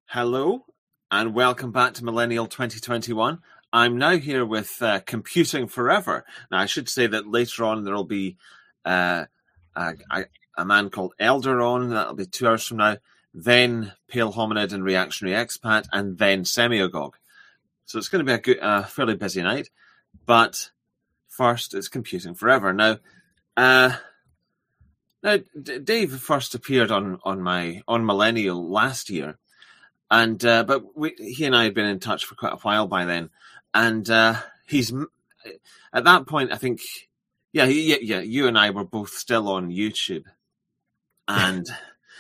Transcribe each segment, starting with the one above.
Hello, and welcome back to Millennial 2021. I'm now here with Computing Forever. Now, I should say that later on there will be a man called Elder on. That'll be 2 hours from now. Then Pale Hominid and Reactionary Expat, and then Semiagog. So it's going to be a fairly busy night. But first, it's Computing Forever. Now, Dave first appeared on Millennial last year. And but he and I had been in touch for quite a while by then, and he's at that point. I think, you and I were both still on YouTube, and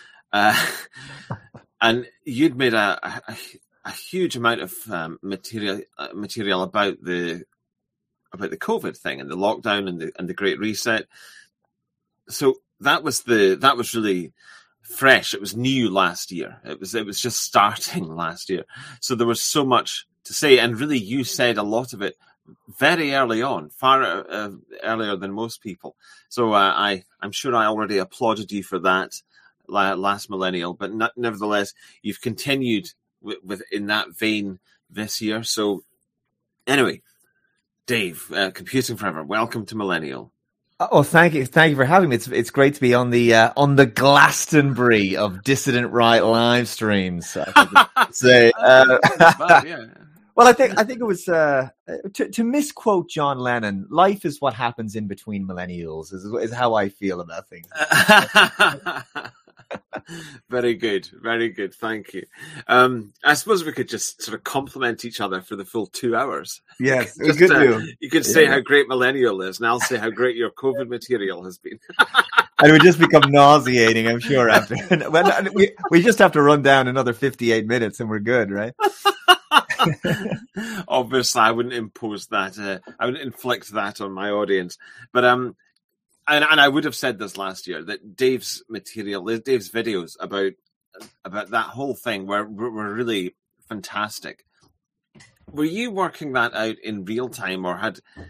and you'd made a huge amount of material about the COVID thing and the lockdown and the Great Reset. So that was really fresh. It was new last year. It was just starting last year. So there was so much to say, and really you said a lot of it very early on, far earlier than most people. So I'm sure I already applauded you for that last Millennial, but nevertheless, you've continued with in that vein this year. So anyway, Dave, Computing Forever, welcome to Millennial. Oh, thank you for having me. It's great to be on the Glastonbury of Dissident Right live streams. Well, I think it was to misquote John Lennon. Life is what happens in between millennials. Is how I feel about things. Very good. Thank you. I suppose we could just sort of compliment each other for the full 2 hours. Yes, it was good. You could say how great Millennial is, and I'll say how great your COVID material has been. And it would just become nauseating, I'm sure. After we just have to run down another 58 minutes, and we're good, right? Obviously, I wouldn't impose that. I wouldn't inflict that on my audience, but And I would have said this last year, that Dave's videos about that whole thing were really fantastic. Were you working that out in real time, or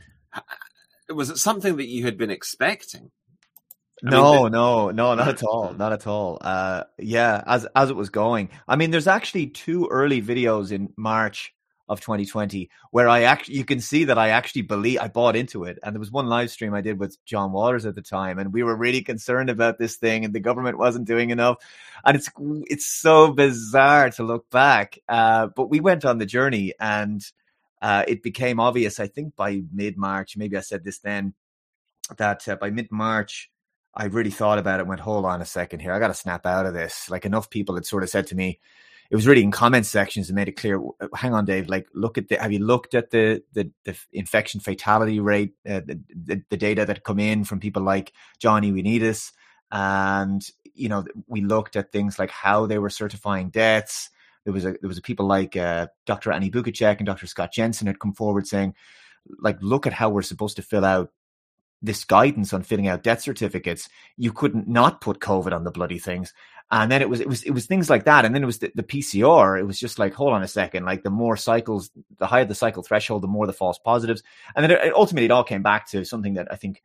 was it something that you had been expecting? No, not at all. Not at all. As it was going. I mean, there's actually 2 early videos in March of 2020 where you can see that I actually I bought into it. And there was one live stream I did with John Waters at the time, and we were really concerned about this thing, and the government wasn't doing enough. And it's so bizarre to look back. But we went on the journey, and it became obvious, I think by mid-March, maybe I said this then, that by mid-March, I really thought about it and went, hold on a second here. I got to snap out of this. Like, enough people had sort of said to me, it was really in comment sections and made it clear. Hang on, Dave. Like, have you looked at the infection fatality rate, the data that come in from people like John Ioannidis, and we looked at things like how they were certifying deaths. There was a people like Dr. Annie Bukacek and Dr. Scott Jensen had come forward saying, like, look at how we're supposed to fill out this guidance on filling out death certificates. You couldn't not put COVID on the bloody things. And then it was things like that. And then it was the PCR. It was just like, hold on a second. Like, the more cycles, the higher the cycle threshold, the more the false positives. And then ultimately it all came back to something that I think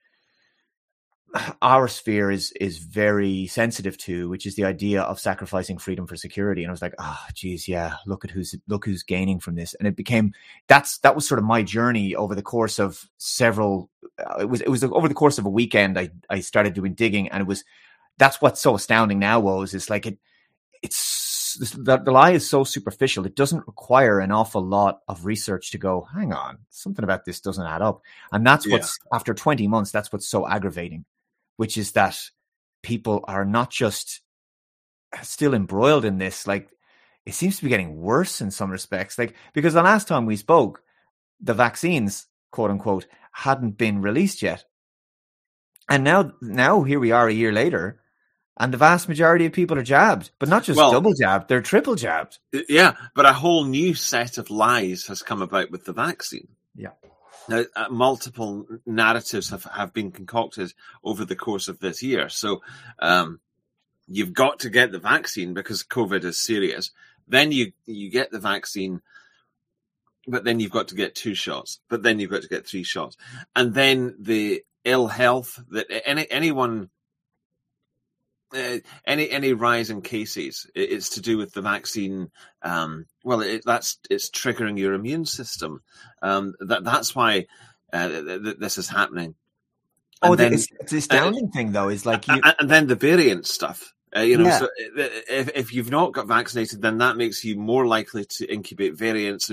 our sphere is very sensitive to, which is the idea of sacrificing freedom for security. And I was like, geez, yeah, look who's gaining from this. And it became, that was sort of my journey over the course of several, it was over the course of a weekend. I started doing digging, and that's what's so astounding now, is like the lie is so superficial. It doesn't require an awful lot of research to go, hang on, something about this doesn't add up. And that's what's, after 20 months, that's what's so aggravating, which is that people are not just still embroiled in this. Like, it seems to be getting worse in some respects. Like, because the last time we spoke, the vaccines, quote unquote, hadn't been released yet. And now here we are a year later, and the vast majority of people are jabbed, but not just double jabbed, they're triple jabbed. Yeah, but a whole new set of lies has come about with the vaccine. Yeah. Now, multiple narratives have been concocted over the course of this year. So you've got to get the vaccine because COVID is serious. Then you get the vaccine, but then you've got to get 2 shots. But then you've got to get 3 shots. And then the ill health that anyone any rise in cases, it's to do with the vaccine. It's triggering your immune system. That's why this is happening. It's the astounding thing, though, is like and then the variant stuff. So if you've not got vaccinated, then that makes you more likely to incubate variants.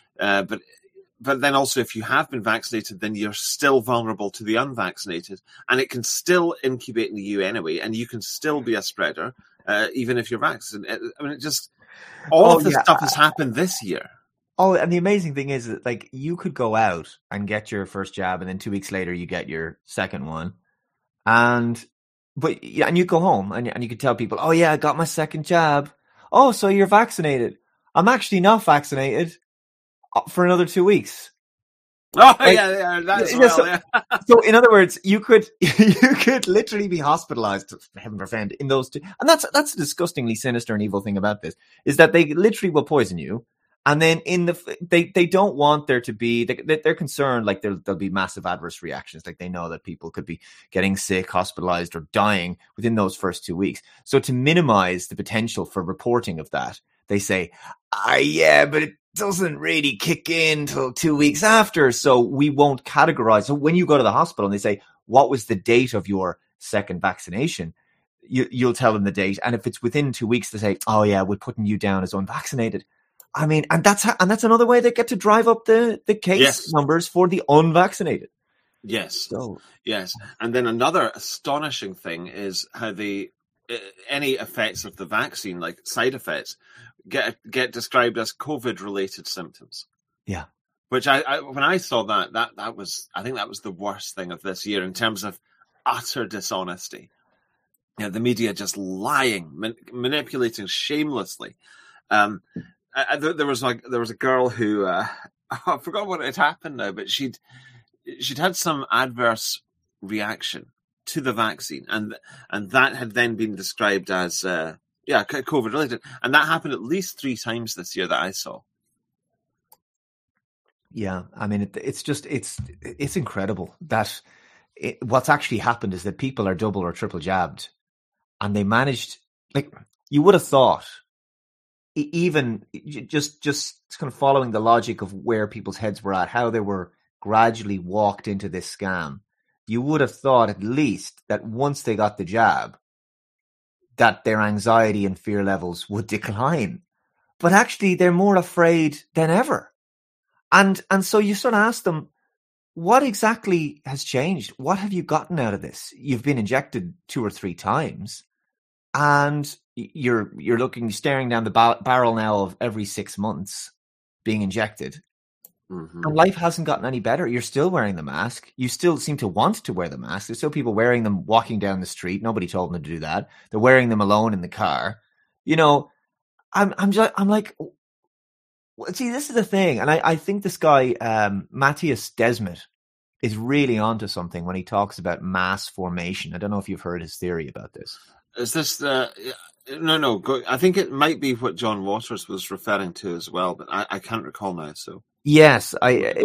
But then also, if you have been vaccinated, then you're still vulnerable to the unvaccinated, and it can still incubate in you anyway, and you can still be a spreader, even if you're vaccinated. I mean, all of this stuff has happened this year. Oh, and the amazing thing is that, like, you could go out and get your first jab, and then 2 weeks later you get your second one, and you go home and you could tell people, oh yeah, I got my second jab. Oh, so you're vaccinated? I'm actually not vaccinated. For another 2 weeks. Oh, yeah. So, in other words, you could literally be hospitalized, heaven forfend, in those two. And that's a disgustingly sinister and evil thing about this, is that they literally will poison you. And then they don't want there to be, they're concerned like there'll be massive adverse reactions. Like they know that people could be getting sick, hospitalized, or dying within those first 2 weeks. So to minimize the potential for reporting of that, they say, but it doesn't really kick in till 2 weeks after, so we won't categorize. So when you go to the hospital and they say, what was the date of your second vaccination? You'll tell them the date. And if it's within 2 weeks, they say, oh yeah, we're putting you down as unvaccinated. I mean, and that's another way they get to drive up the case numbers for the unvaccinated. Yes. Yes. And then another astonishing thing is how any effects of the vaccine, like side effects, get described as COVID-related symptoms. Yeah. Which when I saw that was, I think that was the worst thing of this year in terms of utter dishonesty. The media just lying, manipulating shamelessly. There was a girl who I forgot what had happened now, but she'd had some adverse reaction to the vaccine, and that had then been described as COVID related, and that happened at least 3 times this year that I saw. Yeah, I mean, it's incredible that what's actually happened is that people are double or triple jabbed, and they managed. Like, you would have thought, even just kind of following the logic of where people's heads were at, how they were gradually walked into this scam. You would have thought at least that once they got the jab, that their anxiety and fear levels would decline. But actually, they're more afraid than ever. And so you sort of ask them, what exactly has changed? What have you gotten out of this? You've been injected 2 or 3 times, and you're staring down the barrel now of every 6 months being injected. Mm-hmm. And life hasn't gotten any better. You're still wearing the mask. You still seem to want to wear the mask. There's still people wearing them walking down the street. Nobody told them to do that. They're wearing them alone in the car. I'm like, see, this is the thing. And I think this guy, Matthias Desmet, is really onto something when he talks about mass formation. I don't know if you've heard his theory about this. Is this no? I think it might be what John Waters was referring to as well, but I can't recall now. So yes,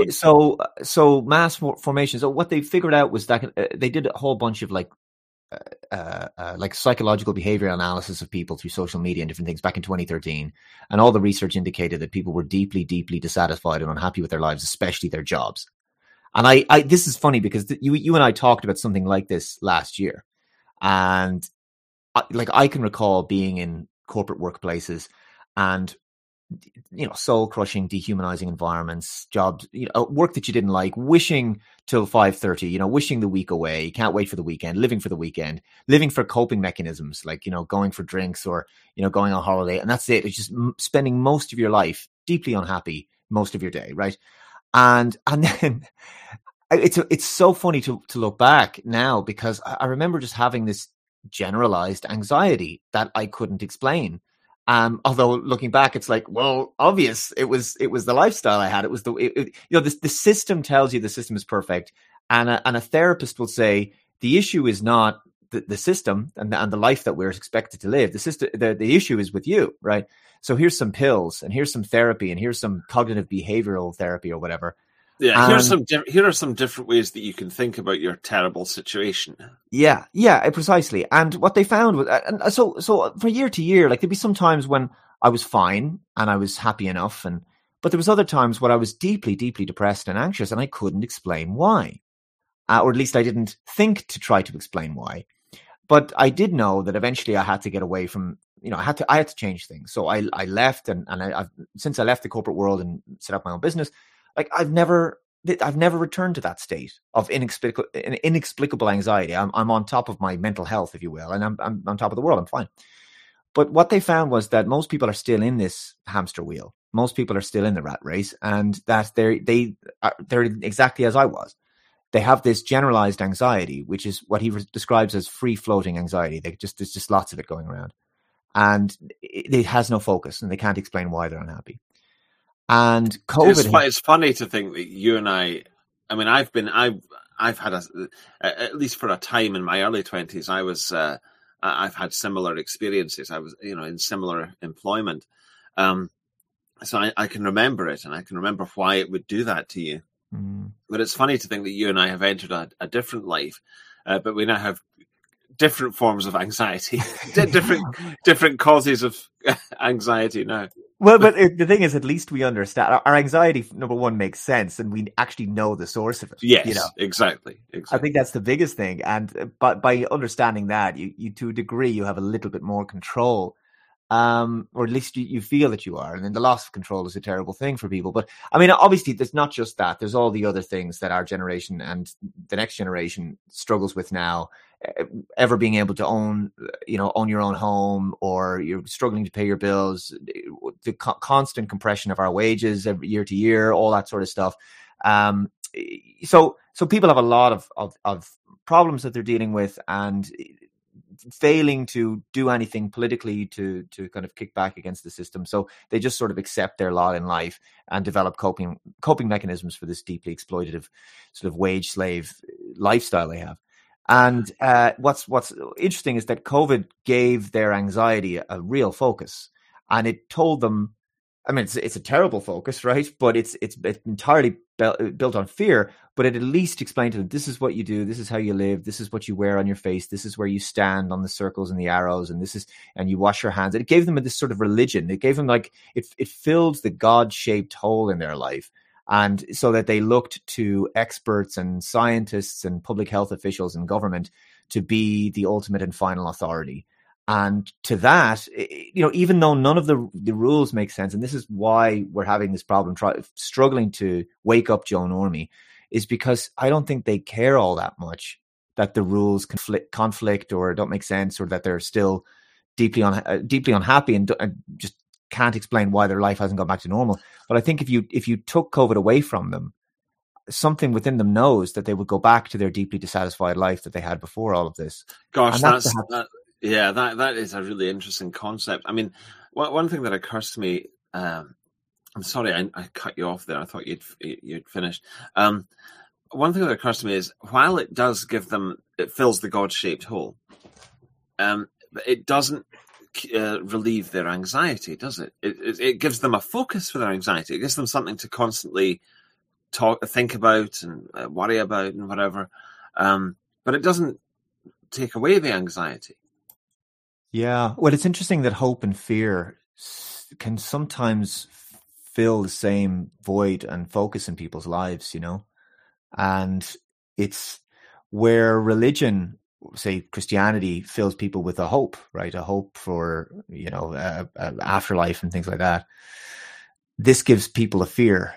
so mass formation. So what they figured out was that they did a whole bunch of like psychological behavior analysis of people through social media and different things back in 2013, and all the research indicated that people were deeply, deeply dissatisfied and unhappy with their lives, especially their jobs. And I this is funny because you and I talked about something like this last year, and I can recall being in corporate workplaces and, soul crushing, dehumanizing environments, jobs, work that you didn't like, wishing till 5:30, wishing the week away, can't wait for the weekend, living for the weekend, living for coping mechanisms, like, going for drinks or, going on holiday. And that's it. It's just spending most of your life deeply unhappy most of your day. Right. And then it's so funny to look back now, because I remember just having this generalized anxiety that I couldn't explain. Although looking back, it's like, well, obvious. It was the lifestyle I had. It was the system tells you the system is perfect. And a therapist will say, the issue is not the system and the life that we're expected to live. The system, the issue is with you, right? So here's some pills and here's some therapy and here's some cognitive behavioral therapy or whatever. Yeah, here are some different ways that you can think about your terrible situation. Yeah, precisely. And what they found was, and so for year to year, like there'd be some times when I was fine and I was happy enough, but there was other times when I was deeply, deeply depressed and anxious, and I couldn't explain why, or at least I didn't think to try to explain why. But I did know that eventually I had to get away from, I had to change things. So I left, and I've since I left the corporate world and set up my own business, like I've never returned to that state of inexplicable anxiety. I'm on top of my mental health, if you will, and I'm on top of the world. I'm fine. But what they found was that most people are still in this hamster wheel. Most people are still in the rat race, and that they're exactly as I was. They have this generalized anxiety, which is what he describes as free-floating anxiety. There's just lots of it going around, and it has no focus, and they can't explain why they're unhappy. And COVID, it's funny to think that you and I mean, I've had at least for a time in my early 20s, I've had similar experiences. I was, in similar employment. So I can remember it, and I can remember why it would do that to you. Mm. But it's funny to think that you and I have entered a different life, but we now have different forms of anxiety, different causes of anxiety now. Well, but the thing is, at least we understand our anxiety. Number one, makes sense, and we actually know the source of it. Yes, exactly. I think that's the biggest thing, and but by understanding that, you to a degree, you have a little bit more control, or at least you feel that you are. And then the loss of control is a terrible thing for people. But I mean, obviously, there's not just that. There's all the other things that our generation and the next generation struggles with now. Ever being able to own your own home, or you're struggling to pay your bills, the constant compression of our wages every year to year, all that sort of stuff. So people have a lot of problems that they're dealing with, and failing to do anything politically to kind of kick back against the system. So they just sort of accept their lot in life and develop coping mechanisms for this deeply exploitative sort of wage slave lifestyle they have. And what's interesting is that COVID gave their anxiety a real focus, and it told them, I mean, it's a terrible focus, right? But it's entirely built on fear. But it at least explained to them, this is what you do, this is how you live, this is what you wear on your face, this is where you stand on the circles and the arrows, and you wash your hands. And it gave them this sort of religion. It gave them it filled the God-shaped hole in their life. And so that they looked to experts and scientists and public health officials and government to be the ultimate and final authority. And to that, even though none of the rules make sense, and this is why we're having this problem, struggling to wake up Joe Normie, is because I don't think they care all that much that the rules conflict or don't make sense, or that they're still deeply unhappy and just can't explain why their life hasn't gone back to normal. But I think if you took COVID away from them, something within them knows that they would go back to their deeply dissatisfied life that they had before all of this. Gosh, that is a really interesting concept. I mean, one thing that occurs to me, I'm sorry, I cut you off there. I thought you'd finished. One thing that occurs to me is, while it does give them, it fills the God-shaped hole, it doesn't relieve their anxiety, does it? It gives them a focus for their anxiety. It gives them something to constantly think about and worry about and whatever. But it doesn't take away the anxiety. Yeah. Well, it's interesting that hope and fear can sometimes fill the same void and focus in people's lives, and it's where religion, say Christianity, fills people with a hope, right? A hope for, afterlife and things like that. This gives people a fear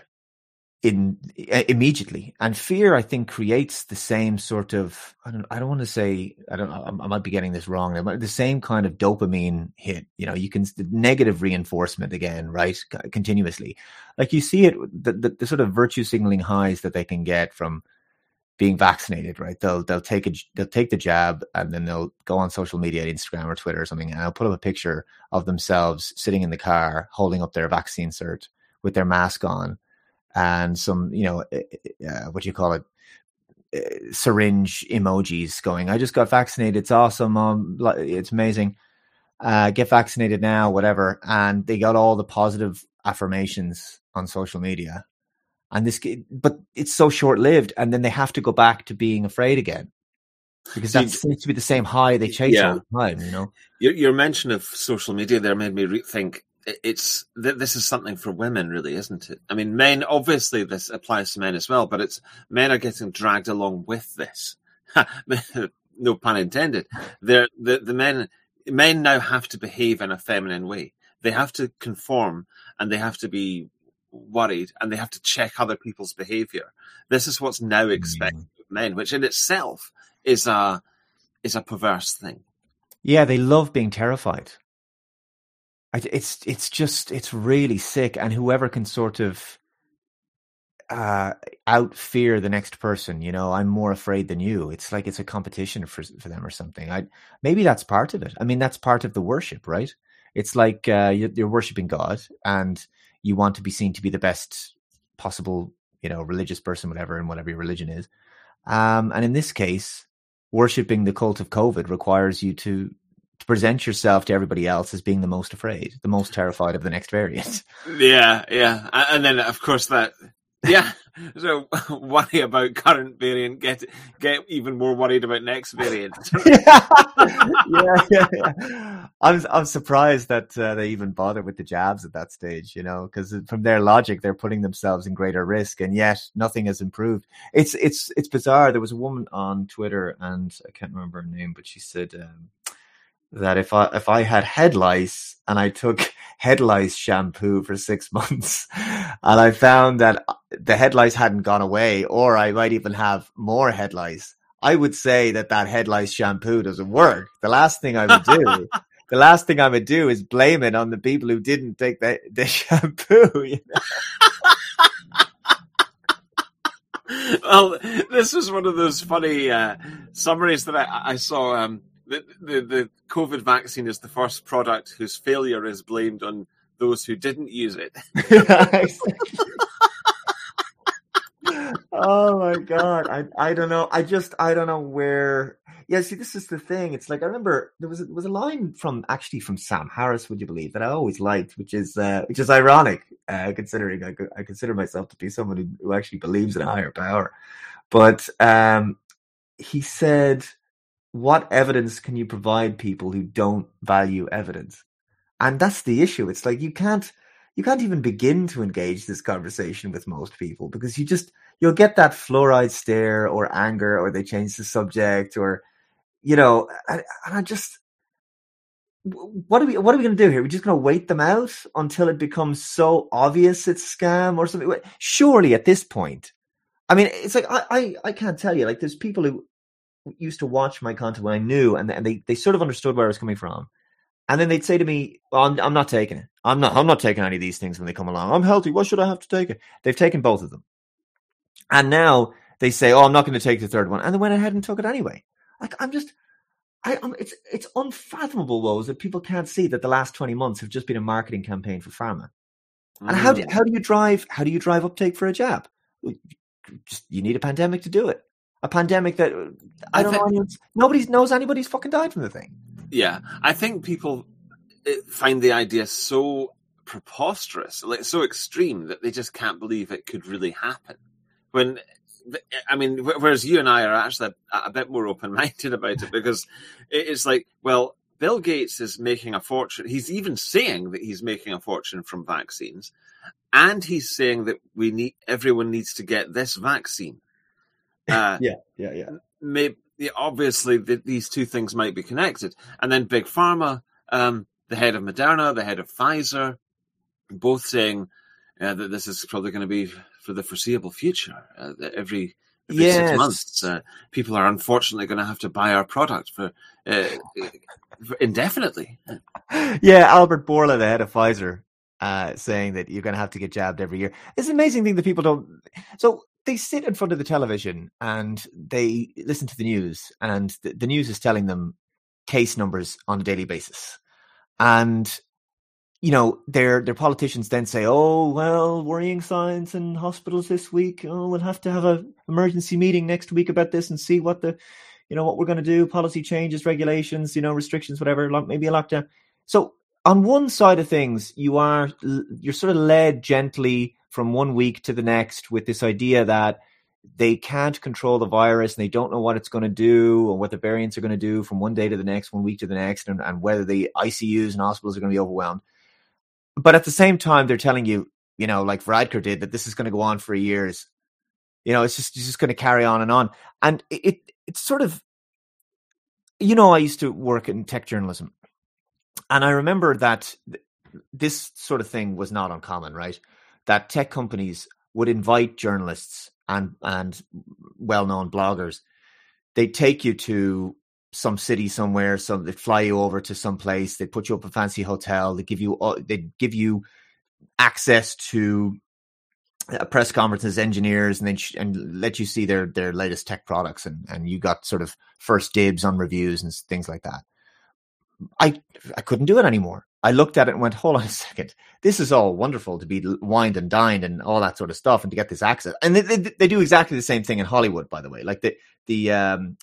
immediately. And fear, I think, creates the same sort of, I don't want to say, I might be getting this wrong, the same kind of dopamine hit, you can, the negative reinforcement again, right? Continuously. Like you see it, the sort of virtue signaling highs that they can get from being vaccinated, right? They'll take the jab, and then they'll go on social media, Instagram or Twitter or something, and they'll put up a picture of themselves sitting in the car holding up their vaccine cert with their mask on, and some, what do you call it? Syringe emojis going, I just got vaccinated. It's awesome. It's amazing. Get vaccinated now, whatever. And they got all the positive affirmations on social media. but it's so short lived, and then they have to go back to being afraid again because that seems to be the same high they chase all the time. You know, your mention of social media there made me think this is something for women, really, isn't it? I mean, men, obviously this applies to men as well, but men are getting dragged along with this. No pun intended. The men now have to behave in a feminine way. They have to conform, and they have to be worried, and they have to check other people's behavior. This is what's now expected of men, which in itself is a perverse thing. Yeah, they love being terrified. It's really sick, and whoever can sort of out fear the next person, you know, I'm more afraid than you. It's like it's a competition for them or something. Maybe that's part of it. I mean, that's part of the worship, right? It's like you're worshiping God, and you want to be seen to be the best possible, you know, religious person, whatever, and whatever your religion is. And in this case, worshiping the cult of COVID requires you to present yourself to everybody else as being the most afraid, the most terrified of the next variant. Yeah. And then, of course, so worry about current variant, get even more worried about next variant. Yeah. I'm surprised that they even bother with the jabs at that stage, you know, because from their logic, they're putting themselves in greater risk, and yet nothing has improved. It's bizarre. There was a woman on Twitter, and I can't remember her name, but she said that if I had head lice and I took head lice shampoo for 6 months and I found that the head lice hadn't gone away, or I might even have more head lice, I would say that head lice shampoo doesn't work. The last thing I would do is blame it on the people who didn't take the shampoo. You know? Well, this was one of those funny summaries that I saw. The COVID vaccine is the first product whose failure is blamed on those who didn't use it. Oh my God. I don't know. I don't know where. Yeah, see, this is the thing. It's like, I remember there was a line from Sam Harris, would you believe, that I always liked, which is ironic, considering I consider myself to be someone who actually believes in a higher power. But he said, what evidence can you provide people who don't value evidence? And that's the issue. It's like you can't even begin to engage this conversation with most people, because you'll get that fluoride stare or anger, or they change the subject, or, you know, and I just, what are we going to do here? We're just going to wait them out until it becomes so obvious it's a scam or something. Surely at this point, I mean, it's like, I can't tell you, like, there's people who used to watch my content when I knew, and they sort of understood where I was coming from. And then they'd say to me, well, I'm not taking it. I'm not taking any of these things when they come along. I'm healthy. Why should I have to take it? They've taken both of them. And now they say, oh, I'm not going to take the third one. And they went ahead and took it anyway. Like, it's unfathomable, Woes, that people can't see that the last 20 months have just been a marketing campaign for pharma. And how do you drive uptake for a jab? You need a pandemic to do it. A pandemic that nobody knows anybody's fucking died from the thing. Yeah, I think people find the idea so preposterous, like so extreme, that they just can't believe it could really happen. Whereas you and I are actually a bit more open-minded about it, because it's like, well, Bill Gates is making a fortune. He's even saying that he's making a fortune from vaccines, and he's saying that everyone needs to get this vaccine. Maybe, obviously, these two things might be connected. And then Big Pharma, the head of Moderna, the head of Pfizer, both saying that this is probably going to be for the foreseeable future. Every 6 months, people are unfortunately going to have to buy our product for indefinitely. Yeah, Albert Bourla, the head of Pfizer, saying that you're going to have to get jabbed every year. It's an amazing thing that people don't. So they sit in front of the television and they listen to the news, and the news is telling them case numbers on a daily basis. And, you know, their politicians then say, oh, well, worrying signs in hospitals this week. Oh, we'll have to have an emergency meeting next week about this and see what we're going to do, policy changes, regulations, restrictions, whatever, maybe a lockdown. So on one side of things, you're sort of led gently from one week to the next with this idea that they can't control the virus and they don't know what it's going to do or what the variants are going to do from one day to the next, 1 week to the next, and whether the ICUs and hospitals are going to be overwhelmed. But at the same time, they're telling you, like Varadkar did, that this is going to go on for years. It's just going to carry on and on. And it's sort of, I used to work in tech journalism. And I remember that this sort of thing was not uncommon, right? That tech companies would invite journalists and well-known bloggers. They'd take you to some city somewhere, they'd fly you over to some place, they'd put you up a fancy hotel, they'd give you access to press conferences, engineers, and let you see their latest tech products, and you got sort of first dibs on reviews and things like that. I couldn't do it anymore. I looked at it and went, hold on a second. This is all wonderful to be wined and dined and all that sort of stuff and to get this access. And they do exactly the same thing in Hollywood, by the way. Like the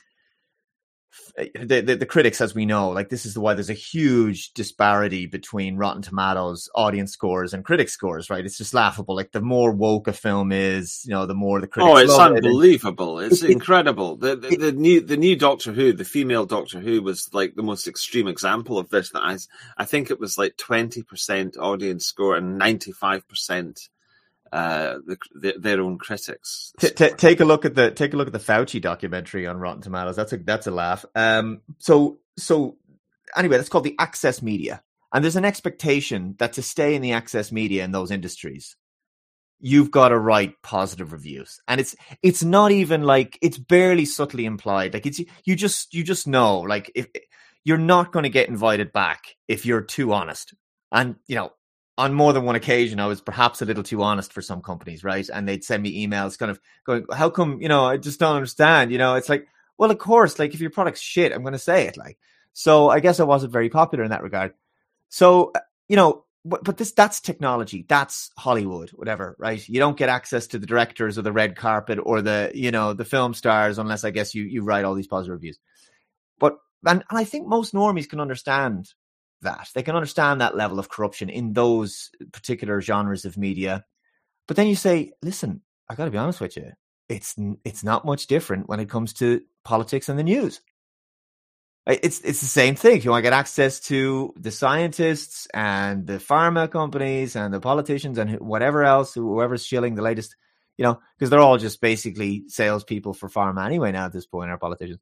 critics, as we know, like this is why there's a huge disparity between Rotten Tomatoes audience scores and critic scores, right? It's just laughable. Like the more woke a film is, the more the critics. Oh, it's unbelievable! It's incredible. The new Doctor Who, the female Doctor Who, was like the most extreme example of this. That I think it was like 20% audience score and 95%. Their own critics. Take a look at the Fauci documentary on Rotten Tomatoes. That's a laugh. So anyway, that's called the access media, and there's an expectation that to stay in the access media in those industries, you've got to write positive reviews, and it's not even like it's barely subtly implied. Like you just know, like if you're not going to get invited back if you're too honest, and on more than one occasion, I was perhaps a little too honest for some companies, right? And they'd send me emails kind of going, how come, I just don't understand, it's like, well, of course, like if your product's shit, I'm going to say it like, so I guess I wasn't very popular in that regard. So, but that's technology, that's Hollywood, whatever, right? You don't get access to the directors or the red carpet or the film stars unless I guess you write all these positive reviews. And I think most normies can understand that. They can understand that level of corruption in those particular genres of media. But then you say, listen, I got to be honest with you. It's not much different when it comes to politics and the news. It's the same thing. If you want to get access to the scientists and the pharma companies and the politicians and whatever else, whoever's shilling the latest, because they're all just basically salespeople for pharma anyway now at this point, our politicians.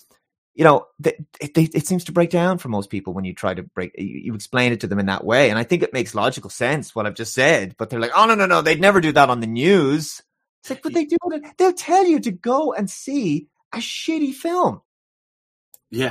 It seems to break down for most people when you try to you explain it to them in that way. And I think it makes logical sense what I've just said, but they're like, oh, no, they'd never do that on the news. It's like, but they do it. They'll tell you to go and see a shitty film. Yeah.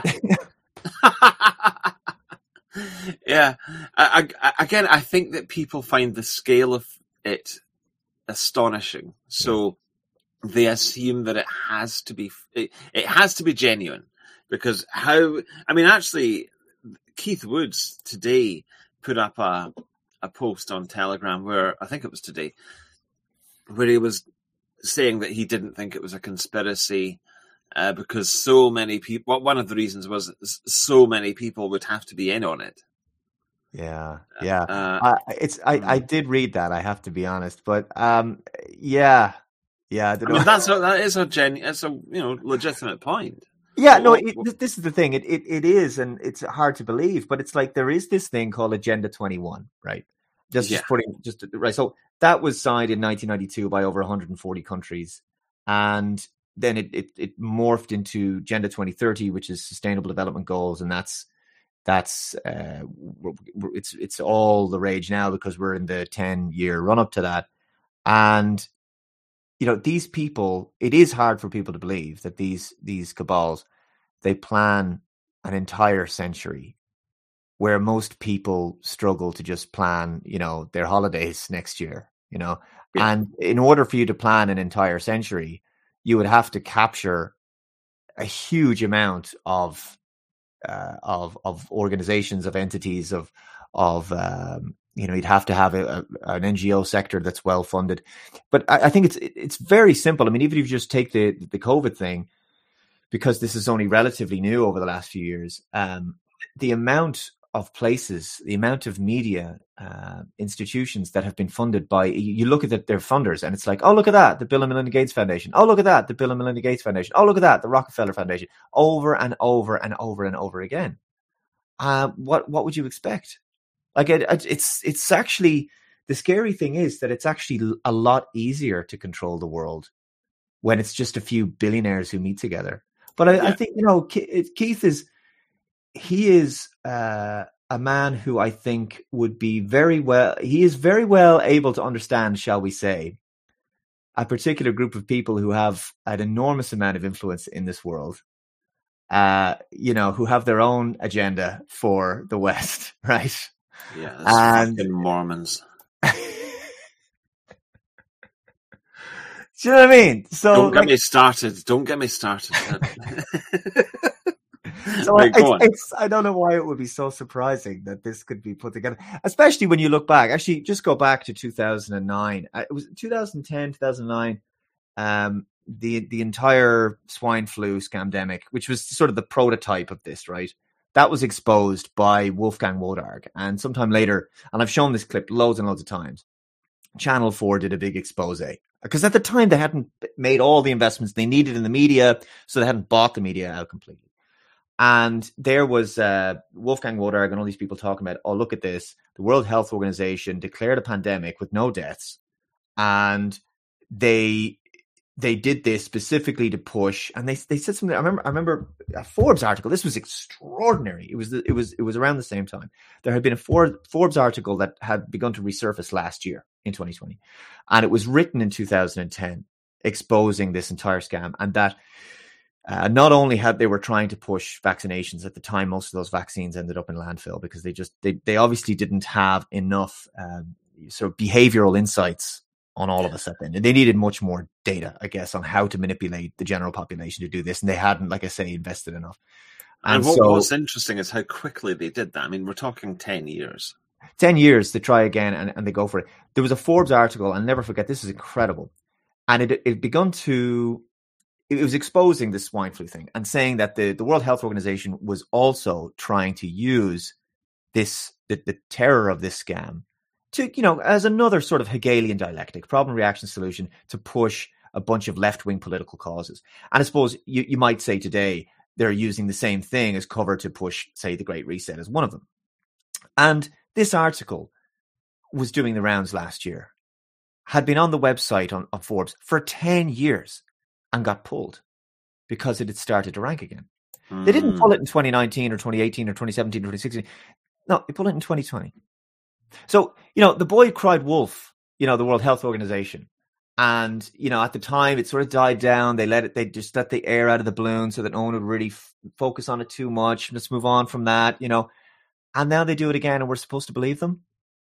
Yeah. I think that people find the scale of it astonishing. So they assume that it has to be genuine. Because actually, Keith Woods today put up a post on Telegram where, I think it was today, where he was saying that he didn't think it was a conspiracy because so many people, one of the reasons was so many people would have to be in on it. Yeah. I did read that, I have to be honest, but yeah. I don't know. That is a legitimate point. Yeah, no, this is the thing. It is, and it's hard to believe, but it's like there is this thing called Agenda 21, right? Right. So that was signed in 1992 by over 140 countries, and then it morphed into Agenda 2030, which is Sustainable Development Goals, and it's all the rage now because we're in the 10-year run up to that, and these people, it is hard for people to believe that these cabals, they plan an entire century where most people struggle to just plan, their holidays next year, Yeah. And in order for you to plan an entire century, you would have to capture a huge amount of organizations, of entities, you'd have to have an NGO sector that's well funded. But I think it's very simple. I mean, even if you just take the COVID thing, because this is only relatively new over the last few years, the amount of places, the amount of media institutions that have been funded by, you look at their funders and it's like, oh, look at that, the Bill and Melinda Gates Foundation. Oh, look at that, the Bill and Melinda Gates Foundation. Oh, look at that, the Rockefeller Foundation. Over and over and over and over again. What would you expect? Like it's actually, the scary thing is that it's actually a lot easier to control the world when it's just a few billionaires who meet together. But I think, Keith is a man who I think would be very well able to understand, shall we say, a particular group of people who have an enormous amount of influence in this world, who have their own agenda for the West, right? Yeah, and fucking Mormons. Do you know what I mean? So don't get me started. So I don't know why it would be so surprising that this could be put together, especially when you look back. Actually, just go back to 2009. It was 2010, 2009. The entire swine flu scamdemic, which was sort of the prototype of this, right? That was exposed by Wolfgang Wodarg. And sometime later, and I've shown this clip loads and loads of times, Channel 4 did a big expose. Because at the time, they hadn't made all the investments they needed in the media, so they hadn't bought the media out completely. And there was Wolfgang Wodarg and all these people talking about, oh, look at this. The World Health Organization declared a pandemic with no deaths. And they did this specifically to push, and they said something. I remember a Forbes article. This was extraordinary. It was around the same time. There had been a Forbes article that had begun to resurface last year in 2020, and it was written in 2010, exposing this entire scam, and that not only they were trying to push vaccinations at the time, most of those vaccines ended up in landfill because they obviously didn't have enough sort of behavioral insights on all of us at then. And they needed much more data, I guess, on how to manipulate the general population to do this. And they hadn't, like I say, invested enough. And what's interesting is how quickly they did that. I mean, we're talking 10 years. 10 years to try again, and they go for it. There was a Forbes article, I'll never forget, this is incredible. And it was exposing the swine flu thing and saying that the World Health Organization was also trying to use the terror of this scam to, as another sort of Hegelian dialectic, problem, reaction, solution, to push a bunch of left-wing political causes. And I suppose you might say today they're using the same thing as cover to push, say, the Great Reset as one of them. And this article was doing the rounds last year, had been on the website on Forbes for 10 years and got pulled because it had started to rank again. They didn't pull it in 2019 or 2018 or 2017 or 2016. No, they pulled it in 2020. So, the boy cried wolf, the World Health Organization. And, at the time it sort of died down. They just let the air out of the balloon so that no one would really focus on it too much. Let's move on from that, And now they do it again and we're supposed to believe them?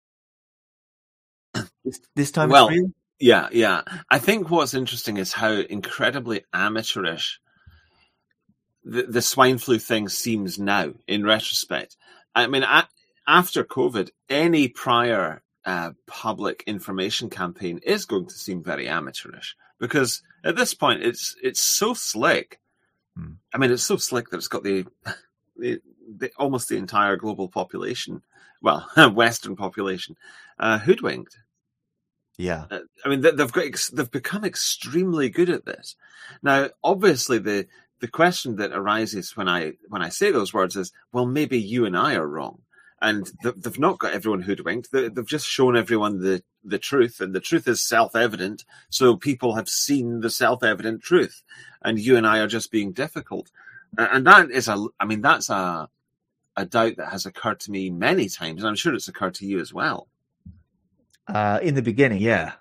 This time it's real? Yeah. I think what's interesting is how incredibly amateurish the swine flu thing seems now, in retrospect. I mean, after COVID, any prior public information campaign is going to seem very amateurish because at this point it's so slick. I mean, it's so slick that it's got the almost the entire global population, well, Western population, hoodwinked. Yeah, I mean, they've become extremely good at this. Now, obviously, the question that arises when I say those words is, well, maybe you and I are wrong. And they've not got everyone hoodwinked. They've just shown everyone the truth, and the truth is self-evident. So people have seen the self-evident truth, and you and I are just being difficult. And that is that's a doubt that has occurred to me many times, and I'm sure it's occurred to you as well. In the beginning, yeah.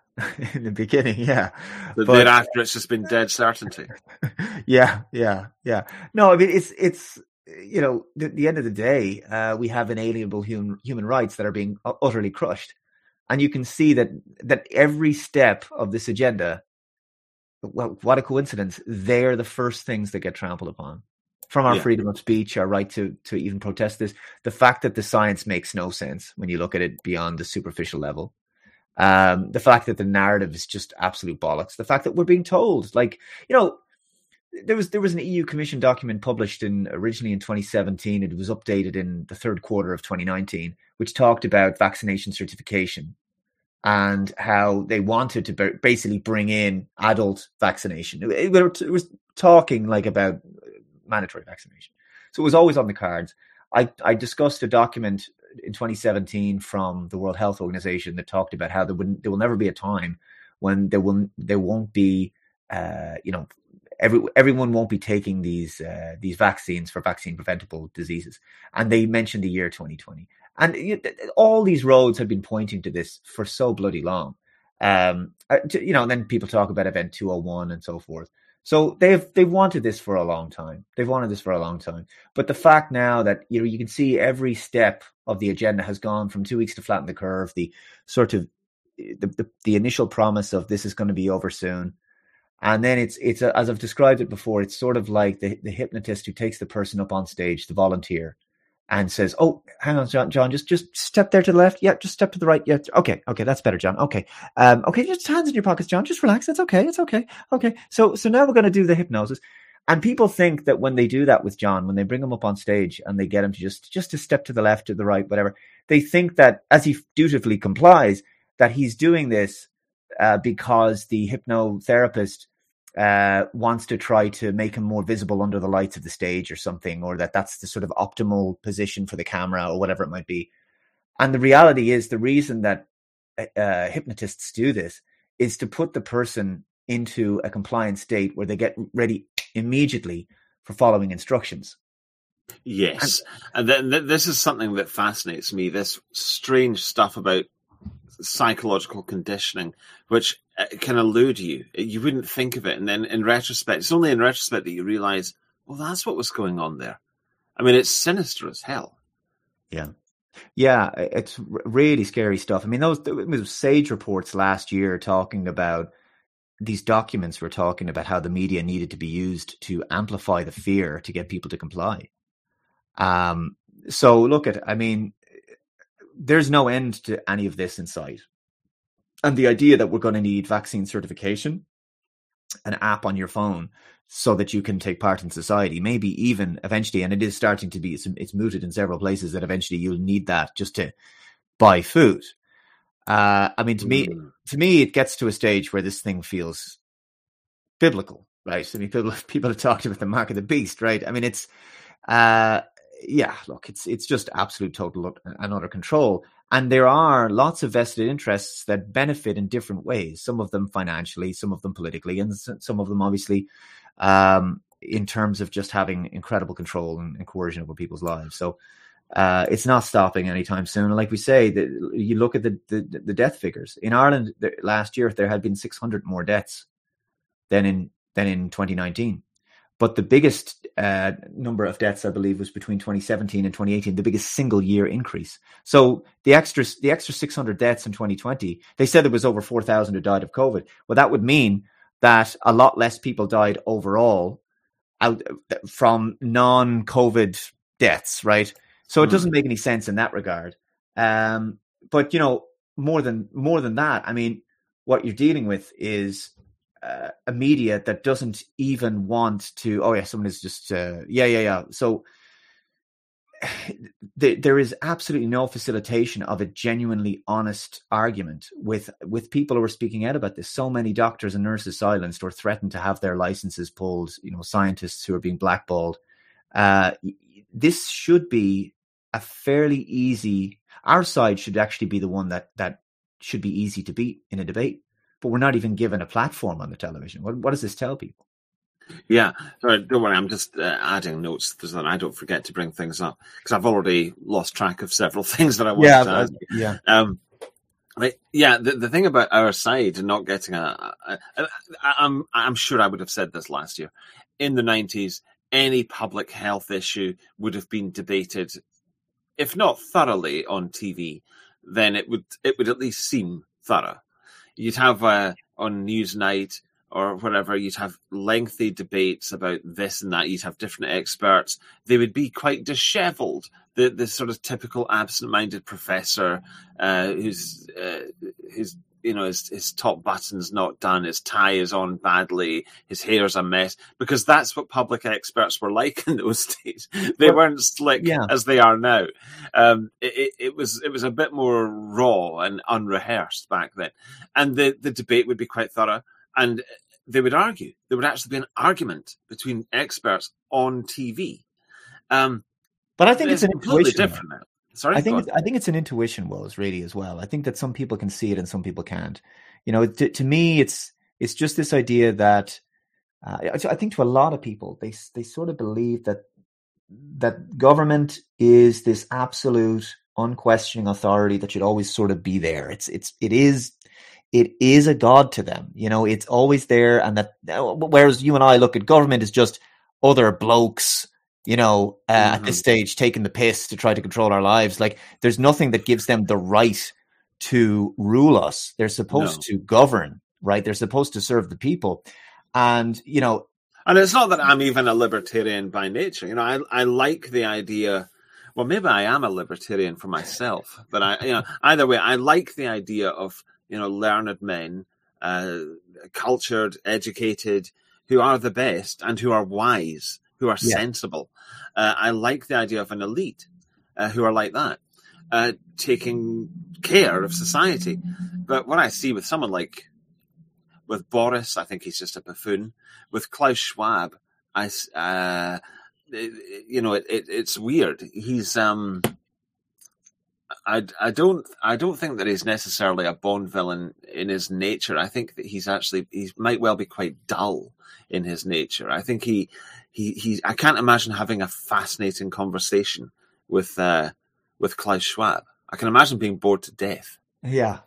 But thereafter, it's just been dead certainty. Yeah. No, I mean, it's the end of the day, we have inalienable human rights that are being utterly crushed. And you can see that every step of this agenda, well, what a coincidence, they're the first things that get trampled upon. From our freedom of speech, our right to even protest this, the fact that the science makes no sense when you look at it beyond the superficial level. The fact that the narrative is just absolute bollocks. The fact that we're being told, there was an EU Commission document published originally in 2017. It was updated in the third quarter of 2019, which talked about vaccination certification and how they wanted to basically bring in adult vaccination. It was talking like about mandatory vaccination. So it was always on the cards. I discussed a document in 2017 from the World Health Organization that talked about how there will never be a time when there won't be, everyone won't be taking these vaccines for vaccine preventable diseases. And they mentioned the year 2020. And all these roads have been pointing to this for so bloody long. And then people talk about Event 201 and so forth. So they've wanted this for a long time. But the fact now that you can see every step of the agenda has gone from 2 weeks to flatten the curve. The sort of the initial promise of this is going to be over soon, and then it's as I've described it before. It's sort of like the hypnotist who takes the person up on stage, the volunteer, and says, "Oh, hang on, John, just step there to the left. Yeah, just step to the right. Yeah, okay, that's better, John. Okay, just hands in your pockets, John. Just relax. It's okay. Okay. So now we're going to do the hypnosis." And people think that when they do that with John, when they bring him up on stage and they get him to just to step to the left, to the right, whatever, they think that as he dutifully complies, that he's doing this because the hypnotherapist wants to try to make him more visible under the lights of the stage or something, or that's the sort of optimal position for the camera or whatever it might be. And the reality is the reason that hypnotists do this is to put the person into a compliant state where they get ready immediately for following instructions. Yes. And this is something that fascinates me, this strange stuff about psychological conditioning, which can elude you. You wouldn't think of it. And then in retrospect, it's only in retrospect that you realize, well, that's what was going on there. I mean, it's sinister as hell. Yeah. Yeah, it's really scary stuff. I mean, those Sage reports last year talking about these documents were talking about how the media needed to be used to amplify the fear to get people to comply. So look at, I mean, there's no end to any of this in sight. And the idea that we're going to need vaccine certification, an app on your phone so that you can take part in society, maybe even eventually, and it is starting to be, it's mooted in several places that eventually you'll need that just to buy food. I mean, to me, it gets to a stage where this thing feels biblical, right? I mean, people have talked about the mark of the beast, right? I mean, it's, it's just absolute, total and utter control. And there are lots of vested interests that benefit in different ways, some of them financially, some of them politically, and some of them obviously in terms of just having incredible control and coercion over people's lives. So it's not stopping anytime soon. And like we say, you look at the death figures. In Ireland last year, there had been 600 more deaths than in 2019. But the biggest number of deaths, I believe, was between 2017 and 2018, the biggest single year increase. So the extra 600 deaths in 2020, they said there was over 4,000 who died of COVID. Well, that would mean that a lot less people died overall out from non-COVID deaths, right? So it doesn't make any sense in that regard. But more than that, I mean, what you're dealing with is a media that doesn't even want to. Oh yeah, someone is just So there is absolutely no facilitation of a genuinely honest argument with people who are speaking out about this. So many doctors and nurses silenced or threatened to have their licenses pulled. Scientists who are being blackballed. This should be a fairly easy. Our side should actually be the one that should be easy to beat in a debate. But we're not even given a platform on the television. What does this tell people? Yeah, sorry, don't worry. I'm just adding notes so that I don't forget to bring things up because I've already lost track of several things that I wanted to add. The thing about our side and not getting I'm sure I would have said this last year. In the 90s, any public health issue would have been debated, if not thoroughly on TV, then it would at least seem thorough. You'd have on Newsnight or whatever, you'd have lengthy debates about this and that. You'd have different experts. They would be quite dishevelled. The sort of typical absent-minded professor who's his top button's not done, his tie is on badly, his hair's a mess, because that's what public experts were like in those days. They weren't slick as they are now. It was a bit more raw and unrehearsed back then, and the debate would be quite thorough, and they would argue. There would actually be an argument between experts on TV. But I think it's an completely different now. Sorry, I think it's an intuition, Wills, really, as well. I think that some people can see it and some people can't. To me, it's just this idea that I think to a lot of people, they sort of believe that government is this absolute, unquestioning authority that should always sort of be there. It is a god to them. It's always there, and that whereas you and I look at government as just other blokes, at this stage, taking the piss to try to control our lives. Like, there's nothing that gives them the right to rule us. They're supposed to govern, right? They're supposed to serve the people. And, and it's not that I'm even a libertarian by nature. I like the idea. Well, maybe I am a libertarian for myself, but either way, I like the idea of, learned men, cultured, educated, who are the best and who are wise, who are sensible. I like the idea of an elite who are like that, taking care of society. But what I see with someone like, with Boris, I think he's just a buffoon. With Klaus Schwab, it's weird. He's I don't think that he's necessarily a Bond villain in his nature. I think that he might well be quite dull in his nature. I think he I can't imagine having a fascinating conversation with Klaus Schwab. I can imagine being bored to death. Yeah.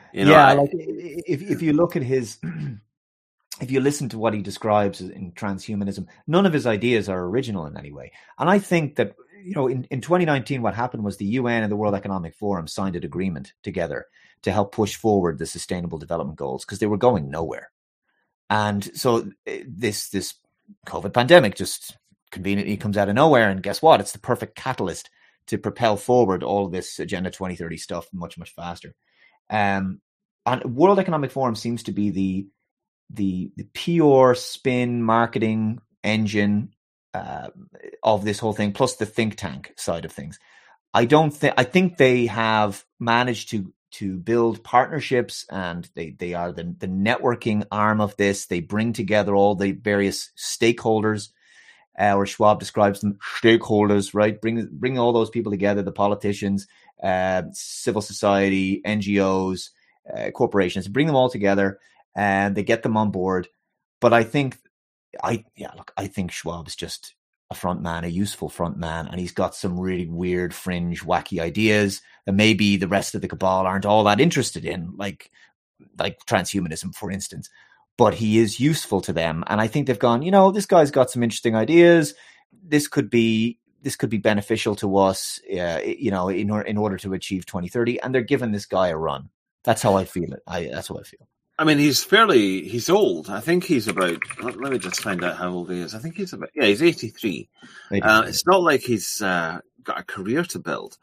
If you look at his, if you listen to what he describes in transhumanism, none of his ideas are original in any way. And I think that, in 2019, what happened was the UN and the World Economic Forum signed an agreement together to help push forward the Sustainable Development Goals because they were going nowhere. And so this COVID pandemic just conveniently comes out of nowhere. And guess what? It's the perfect catalyst to propel forward all of this Agenda 2030 stuff much, much faster. And World Economic Forum seems to be the PR spin marketing engine of this whole thing, plus the think tank side of things. I think they have managed to build partnerships, and they are the networking arm of this. They bring together all the various stakeholders, or Schwab describes them stakeholders, right? Bring all those people together, the politicians, civil society, NGOs, corporations, bring them all together, and they get them on board. But I think Schwab's just a front man, a useful front man, and he's got some really weird, fringe, wacky ideas that maybe the rest of the cabal aren't all that interested in, like transhumanism, for instance. But he is useful to them, and I think they've gone, this guy's got some interesting ideas. This could be beneficial to us, in order to achieve 2030, and they're giving this guy a run. That's how I feel it. That's how I feel. I mean, he's old. I think he's about, let me just find out how old he is. I think he's 83. It's not like he's got a career to build.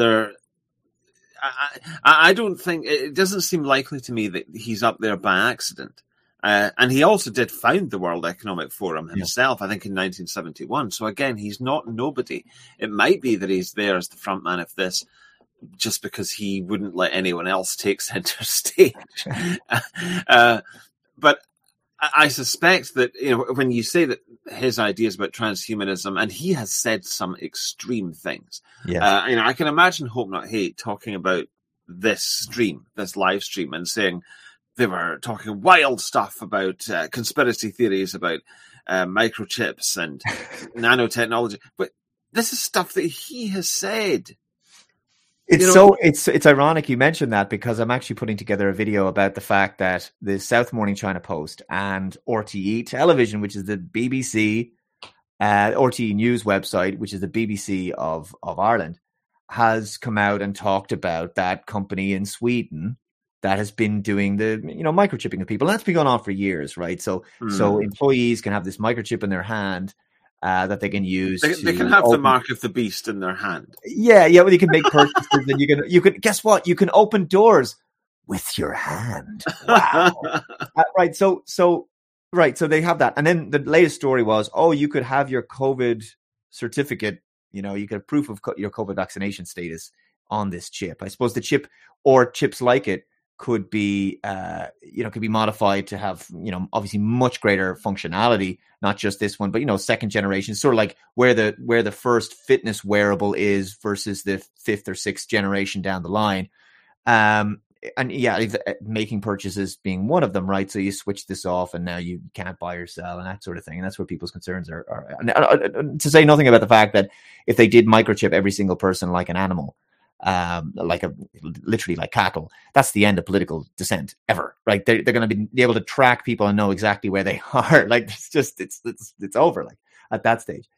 I don't think, it doesn't seem likely to me that he's up there by accident. And he also did found the World Economic Forum himself, I think in 1971. So again, he's not nobody. It might be that he's there as the front man of this, just because he wouldn't let anyone else take center stage. But I suspect that, when you say that his ideas about transhumanism, and he has said some extreme things. I can imagine Hope Not Hate talking about this live stream, and saying they were talking wild stuff about conspiracy theories about microchips and nanotechnology. But this is stuff that he has said. It's ironic you mentioned that, because I'm actually putting together a video about the fact that the South Morning China Post and RTE Television, which is the BBC, RTE News website, which is the BBC of Ireland, has come out and talked about that company in Sweden that has been doing the microchipping of people. And that's been going on for years, right? So employees can have this microchip in their hand that they can use. They can have the mark of the beast in their hand. Yeah. Well, you can make purchases, and you can guess what? You can open doors with your hand. Wow. Right. So they have that. And then the latest story was, you could have your COVID certificate, you could have proof of your COVID vaccination status on this chip. I suppose the chip or chips like it could be, could be modified to have, obviously much greater functionality, not just this one, but, second generation, sort of like where the first fitness wearable is versus the fifth or sixth generation down the line. And yeah, making purchases being one of them, right? So you switch this off and now you can't buy or sell and that sort of thing. And that's where people's concerns are. To say nothing about the fact that if they did microchip every single person like an animal, literally like cattle, that's the end of political dissent ever, right? They're going to be able to track people and know exactly where they are. Like it's over. Like at that stage,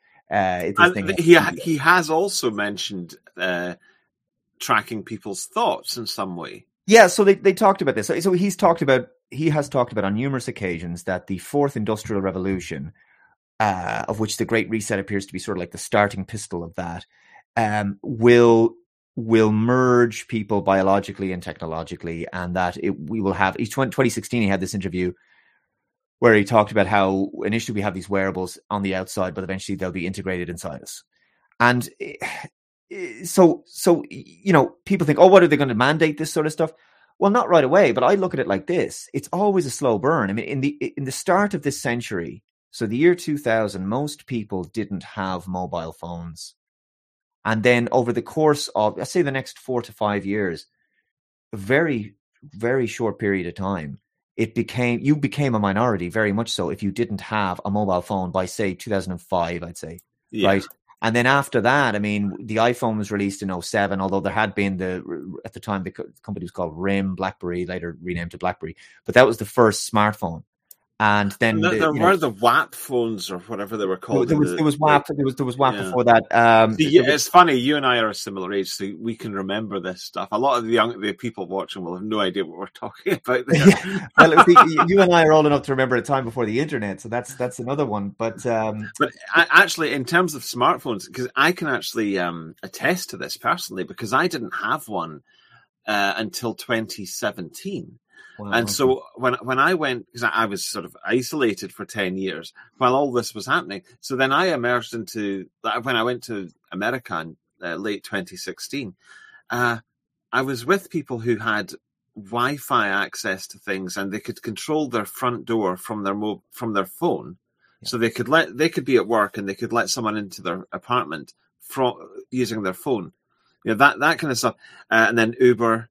he has also mentioned tracking people's thoughts in some way. Yeah, so they talked about this. So he has talked about on numerous occasions that the fourth industrial revolution, of which the Great Reset appears to be sort of like the starting pistol of that, will merge people biologically and technologically, and that we will have. 2016, he had this interview where he talked about how initially we have these wearables on the outside, but eventually they'll be integrated inside us. And so people think, what are they going to mandate this sort of stuff? Well, not right away, but I look at it like this. It's always a slow burn. I mean, in the start of this century, so the year 2000, most people didn't have mobile phones. And then over the course of, let's say, the next 4 to 5 years, a very, very short period of time, you became a minority, very much so, if you didn't have a mobile phone by, say, 2005, I'd say, right? And then after that, I mean, the iPhone was released in 2007, although there had been at the time, the company was called RIM, BlackBerry, later renamed to BlackBerry. But that was the first smartphone. And then there were the WAP phones or whatever they were called. There was WAP. There was WAP before that. It's funny. You and I are a similar age, so we can remember this stuff. A lot of the people watching will have no idea what we're talking about there. Yeah. Well, you and I are old enough to remember a time before the internet, so that's another one. But actually, in terms of smartphones, because I can actually attest to this personally, because I didn't have one until 2017. Wow. And so when I went, because I was sort of isolated for 10 years while all this was happening. So then I emerged when I went to America in late 2016, I was with people who had Wi-Fi access to things, and they could control their front door from their phone. Yeah. So they could be at work and they could let someone into their apartment using their phone. That kind of stuff. And then Uber.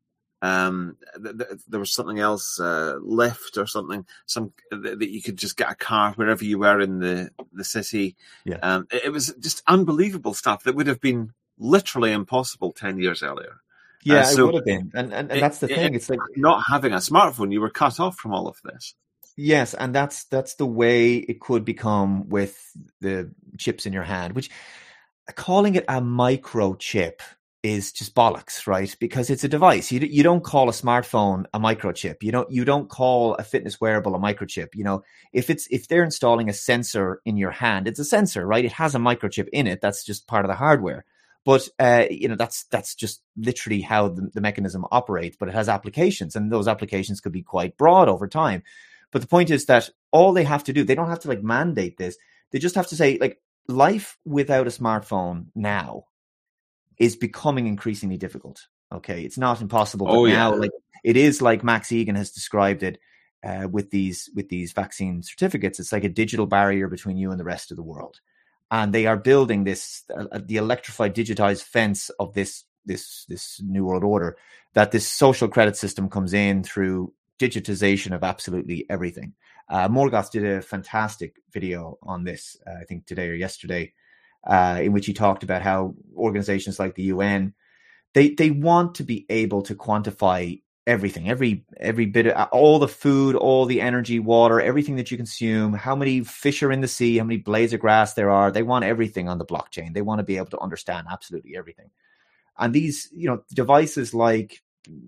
There was something else, Lyft or something, that you could just get a car wherever you were in the city. Yeah. It was just unbelievable stuff that would have been literally impossible 10 years earlier. Yeah, it would have been. And that's the thing. It's like not having a smartphone, you were cut off from all of this. Yes, and that's the way it could become with the chips in your hand, which calling it a microchip is just bollocks, right? Because it's a device. You don't call a smartphone a microchip. You don't call a fitness wearable a microchip. If they're installing a sensor in your hand, it's a sensor, right? It has a microchip in it. That's just part of the hardware. But that's just literally how the mechanism operates. But it has applications, and those applications could be quite broad over time. But the point is that all they have to do, they don't have to mandate this. They just have to say, life without a smartphone now is becoming increasingly difficult. Okay, it's not impossible, but now it is like Max Egan has described it with these vaccine certificates. It's like a digital barrier between you and the rest of the world, and they are building this the electrified, digitized fence of this new world order. That this social credit system comes in through digitization of absolutely everything. Morgoth did a fantastic video on this, I think today or yesterday. In which he talked about how organizations like the UN, they want to be able to quantify everything, every bit of all the food, all the energy, water, everything that you consume, how many fish are in the sea, how many blades of grass there are. They want everything on the blockchain. They want to be able to understand absolutely everything. And these, devices like,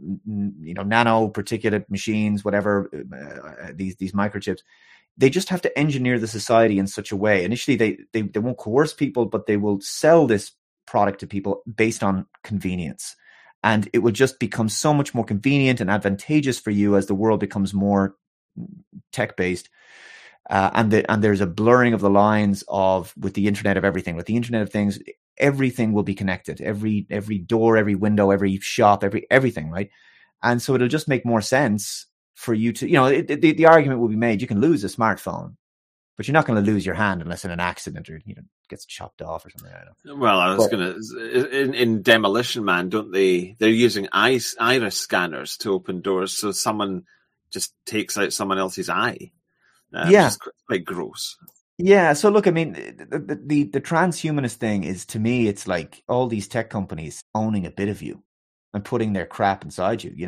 nano particulate machines, whatever, these microchips, they just have to engineer the society in such a way. Initially, they won't coerce people, but they will sell this product to people based on convenience. And it will just become so much more convenient and advantageous for you as the world becomes more tech-based. And there's a blurring of the lines with the Internet of Everything. With the Internet of Things, everything will be connected. Every door, every window, every shop, everything, right? And so it'll just make more sense for you to, the argument will be made, you can lose a smartphone, but you're not going to lose your hand unless in an accident or gets chopped off or something. I don't know. Well, I was in Demolition Man, don't they? They're using iris scanners to open doors, so someone just takes out someone else's eye. Which is quite gross. Yeah. So look, I mean, the transhumanist thing is, to me, it's like all these tech companies owning a bit of you and putting their crap inside you.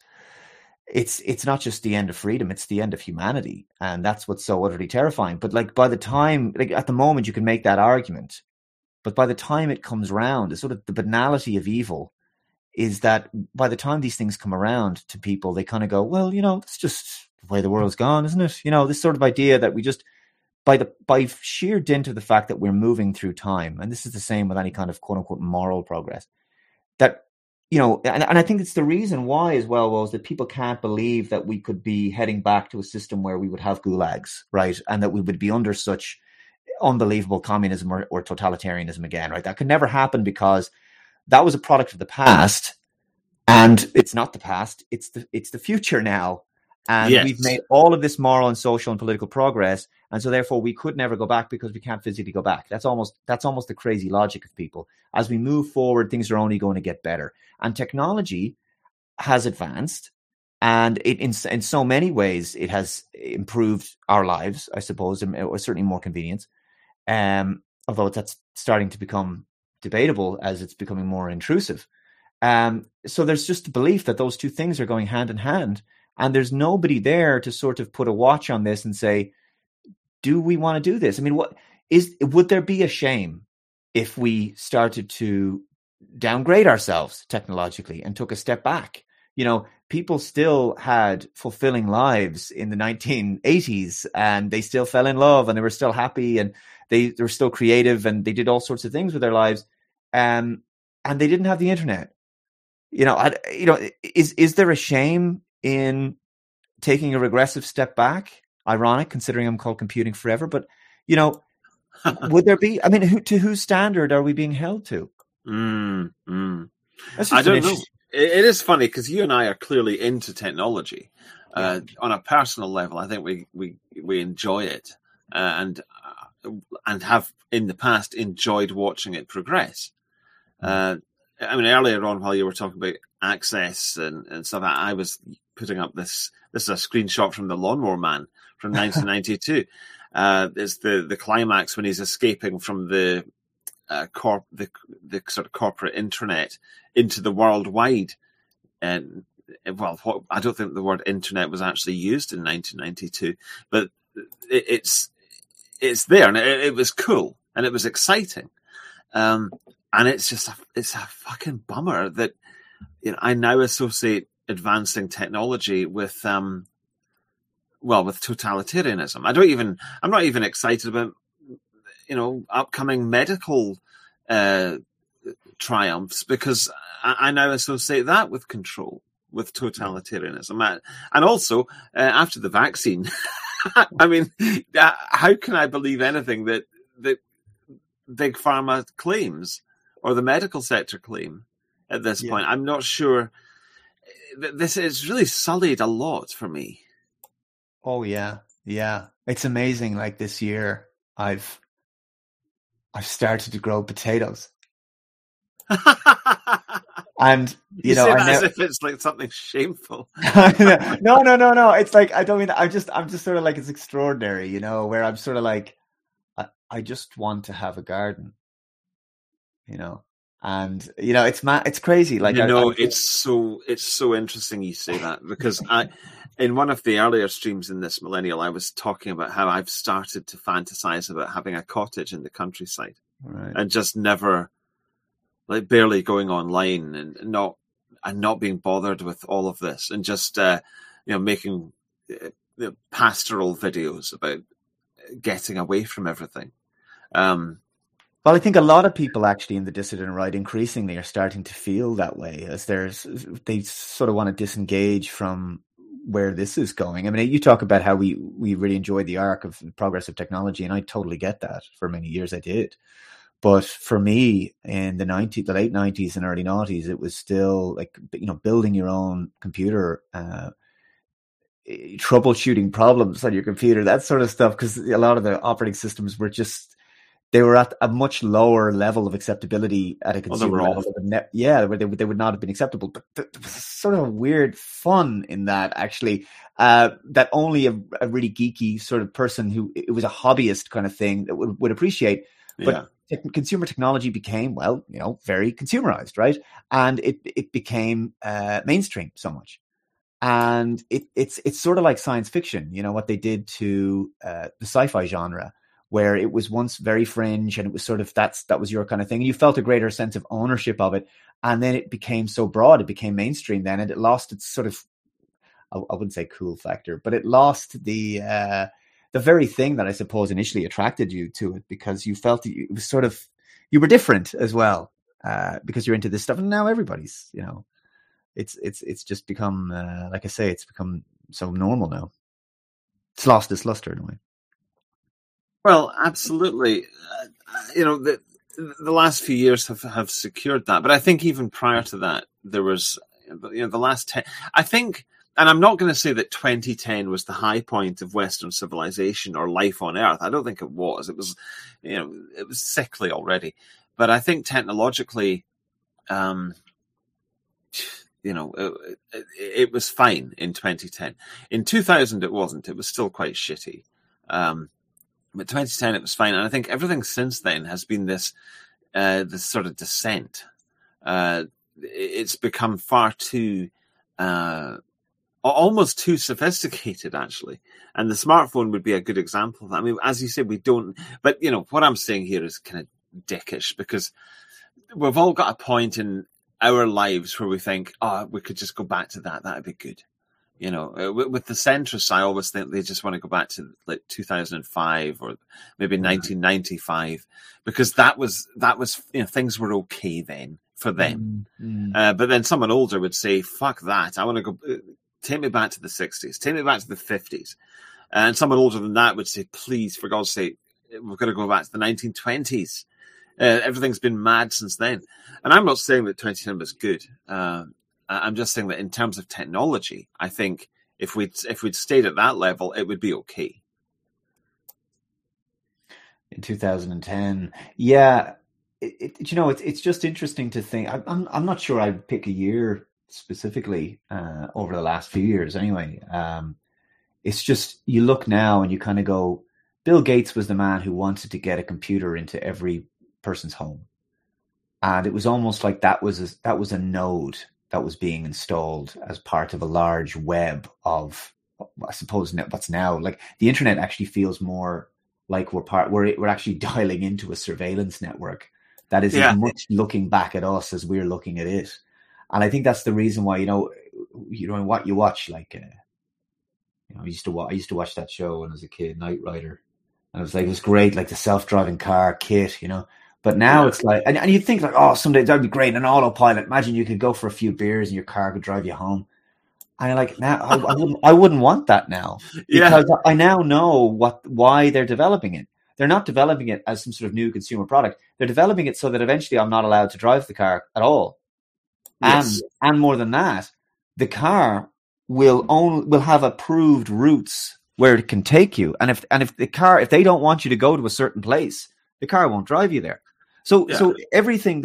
It's not just the end of freedom; it's the end of humanity, and that's what's so utterly terrifying. But like, by the time, like at the moment, you can make that argument, but by the time it comes round, it's sort of the banality of evil is that by the time these things come around to people, they kind of go, well, it's just the way the world's gone, isn't it? This sort of idea that we just, by sheer dint of the fact that we're moving through time, and this is the same with any kind of quote unquote moral progress, that, and I think it's the reason why as well was that people can't believe that we could be heading back to a system where we would have gulags, right? And that we would be under such unbelievable communism or totalitarianism again, right? That could never happen because that was a product of the past, and it's not the past, it's the future now. And we've made all of this moral and social and political progress, and so therefore we could never go back because we can't physically go back. That's almost the crazy logic of people. As we move forward, things are only going to get better, and technology has advanced, and in so many ways it has improved our lives, I suppose, or certainly more convenience. Although that's starting to become debatable as it's becoming more intrusive. So there's just a belief that those two things are going hand in hand. And there's nobody there to sort of put a watch on this and say, do we want to do this? I mean, would there be a shame if we started to downgrade ourselves technologically and took a step back? People still had fulfilling lives in the 1980s, and they still fell in love, and they were still happy, and they were still creative, and they did all sorts of things with their lives. And they didn't have the internet. Is there a shame in taking a regressive step back? Ironic, considering I'm called Computing Forever, but would there be? I mean, to whose standard are we being held to? I don't know. It is funny because you and I are clearly into technology. On a personal level, I think we enjoy it and have in the past enjoyed watching it progress. Earlier on, while you were talking about access and stuff, I was putting up this. This is a screenshot from The Lawnmower Man from 1992. It's the climax when he's escaping from the sort of corporate intranet into the worldwide. And I don't think the word internet was actually used in 1992, but it's there, and it was cool and it was exciting. And it's a fucking bummer that I now associate advancing technology with totalitarianism. I'm not even excited about upcoming medical triumphs, because I now associate that with control, with totalitarianism, and also after the vaccine. I mean, how can I believe anything that Big Pharma claims or the medical sector claim at this point? I'm not sure. This has really sullied a lot for me. Oh yeah. It's amazing. Like this year, I've started to grow potatoes, and you say that as if it's like something shameful. No. It's like I'm just sort of like, it's extraordinary, where I'm sort of like, I just want to have a garden, and it's crazy. Like it's so interesting you say that, because in one of the earlier streams in this millennial, I was talking about how I've started to fantasize about having a cottage in the countryside, right, and just never, like, barely going online and not being bothered with all of this, and just making pastoral videos about getting away from everything. Well, I think a lot of people actually in the dissident right increasingly are starting to feel that way, as they sort of want to disengage from where this is going. I mean, you talk about how we really enjoyed the arc of the progress of technology, and I totally get that. For many years I did. But for me, in the late 90s and early 90s, it was still like, building your own computer, troubleshooting problems on your computer, that sort of stuff, because a lot of the operating systems were they were at a much lower level of acceptability at a consumer level. Where they would not have been acceptable. But there was sort of weird fun in that, actually, that only a really geeky sort of person who, it was a hobbyist kind of thing, that would appreciate. But consumer technology became, very consumerized, right? And it became mainstream so much. And it's sort of like science fiction, what they did to the sci-fi genre, where it was once very fringe, and it was sort of, that was your kind of thing. And you felt a greater sense of ownership of it. And then it became so broad, it became mainstream then, and it lost its sort of, I wouldn't say cool factor, but it lost the very thing that I suppose initially attracted you to it, because you felt it was sort of, you were different as well, because you're into this stuff. And now everybody's, it's just become, like I say, it's become so normal now. It's lost its luster in a way. Well, absolutely. The last few years have secured that. But I think even prior to that, there was, the last 10, I think, and I'm not going to say that 2010 was the high point of Western civilization or life on Earth. I don't think it was. It was, it was sickly already. But I think technologically, it was fine in 2010. In 2000, it wasn't. It was still quite shitty. But 2010, it was fine. And I think everything since then has been this sort of descent. It's become far too, almost too sophisticated, actually. And the smartphone would be a good example of that. I mean, as you said, we don't, but what I'm saying here is kind of dickish, because we've all got a point in our lives where we think, we could just go back to that. That'd be good. With the centrists, I always think they just want to go back to like 2005 or maybe 1995, because that was things were okay then for them. Mm-hmm. But then someone older would say, fuck that. I want to go, take me back to the 60s, take me back to the 50s. And someone older than that would say, please, for God's sake, we've got to go back to the 1920s. Everything's been mad since then. And I'm not saying that 2010 was good. I'm just saying that in terms of technology, I think if we'd stayed at that level, it would be okay. In 2010, yeah, it's just interesting to think. I'm not sure I'd pick a year specifically over the last few years. Anyway, it's just, you look now and you kind of go, Bill Gates was the man who wanted to get a computer into every person's home, and it was almost like that was a node that was being installed as part of a large web of, I suppose, what's now like the internet actually feels more like we're actually dialing into a surveillance network that is as much looking back at us as we're looking at it. And I think that's the reason why, what you watch, like, I used to watch that show when I was a kid, Knight Rider, and it was great, like the self-driving car kit, But now it's like, and you'd think like, oh, someday that'd be great, an autopilot. Imagine you could go for a few beers and your car could drive you home. And you're like, now I wouldn't want that now, because I now know why they're developing it. They're not developing it as some sort of new consumer product. They're developing it so that eventually I'm not allowed to drive the car at all. Yes. And more than that, the car will have approved routes where it can take you. And if they don't want you to go to a certain place, the car won't drive you there. So everything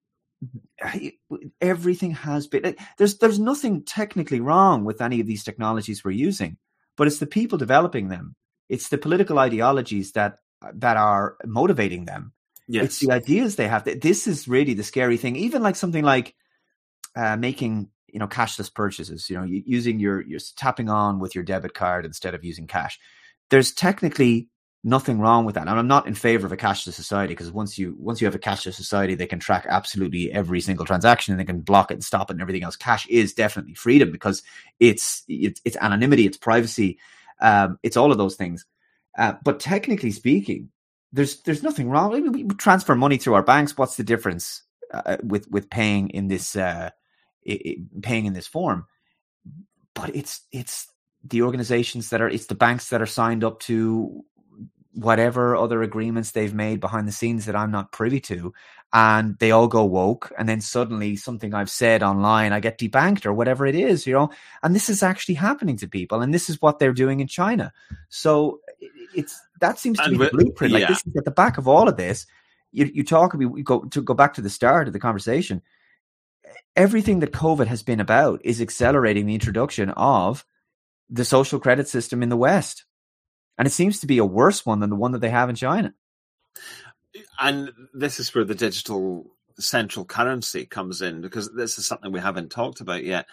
has been, there's nothing technically wrong with any of these technologies we're using, but it's the people developing them. It's the political ideologies that are motivating them. Yes. It's the ideas they have. This is really the scary thing. Even like something like making, cashless purchases, using you're tapping on with your debit card instead of using cash. There's technically nothing wrong with that. And I'm not in favor of a cashless society, because once you have a cashless society, they can track absolutely every single transaction and they can block it and stop it and everything else. Cash is definitely freedom, because it's anonymity, it's privacy, it's all of those things. But technically speaking, there's nothing wrong. We transfer money through our banks. What's the difference with paying in this paying in this form? But it's the organizations it's the banks that are signed up to whatever other agreements they've made behind the scenes that I'm not privy to, and they all go woke, and then suddenly something I've said online, I get debanked or whatever it is, and this is actually happening to people, and this is what they're doing in China. So that seems to be the blueprint. Like, this is at the back of all of this. We go back to the start of the conversation. Everything that COVID has been about is accelerating the introduction of the social credit system in the West. And it seems to be a worse one than the one that they have in China. And this is where the digital central currency comes in, because this is something we haven't talked about yet.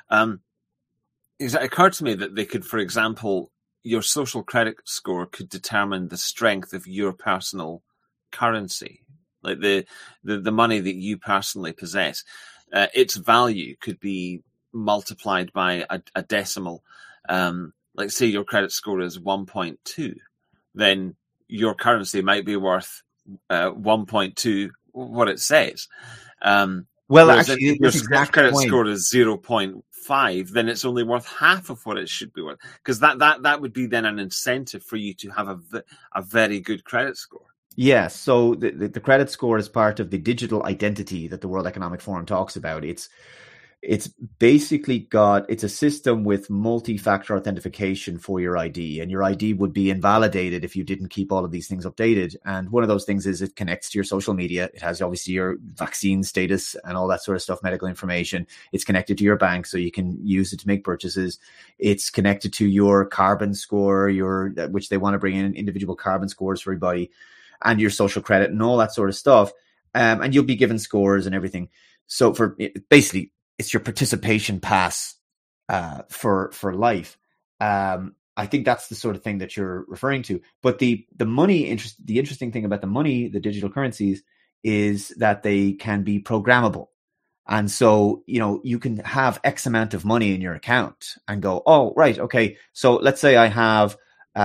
It occurred to me that they could, for example, your social credit score could determine the strength of your personal currency, like the money that you personally possess. Its value could be multiplied by a decimal. Like, say your credit score is 1.2, then your currency might be worth 1.2 what it says. Well, actually, if your credit score is 0.5, then it's only worth half of what it should be worth, because that would be then an incentive for you to have a very good credit score. Yeah, so the credit score is part of the digital identity that the World Economic Forum talks about. It's basically it's a system with multi-factor authentication for your ID, and your ID would be invalidated if you didn't keep all of these things updated. And one of those things is it connects to your social media. It has obviously your vaccine status and all that sort of stuff, medical information. It's connected to your bank, so you can use it to make purchases. It's connected to your carbon score, which they want to bring in individual carbon scores for everybody, and your social credit and all that sort of stuff. And you'll be given scores and everything. So basically, it's your participation pass for life. I think that's the sort of thing that you're referring to. But the interesting thing about the money, the digital currencies, is that they can be programmable. And so, you can have X amount of money in your account and go, oh, right, okay. So let's say I have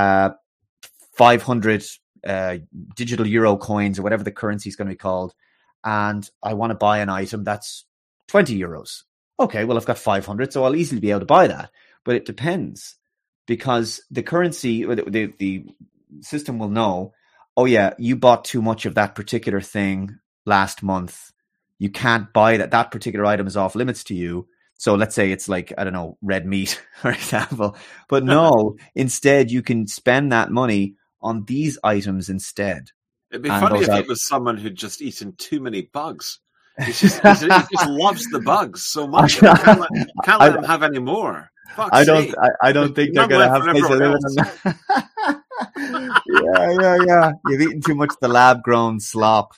500 digital euro coins, or whatever the currency is going to be called, and I want to buy an item that's 20 euros. Okay, well, I've got 500, so I'll easily be able to buy that. But it depends, because the currency, the system will know, oh yeah, you bought too much of that particular thing last month. You can't buy that. That particular item is off limits to you. So let's say it's like, I don't know, red meat, for example. But no, instead you can spend that money on these items instead. It'd be funny if it was someone who'd just eaten too many bugs. He just loves the bugs so much. Can't let him have any more. I don't think they're going to have space to live in them. Yeah. You've eaten too much of the lab-grown slop.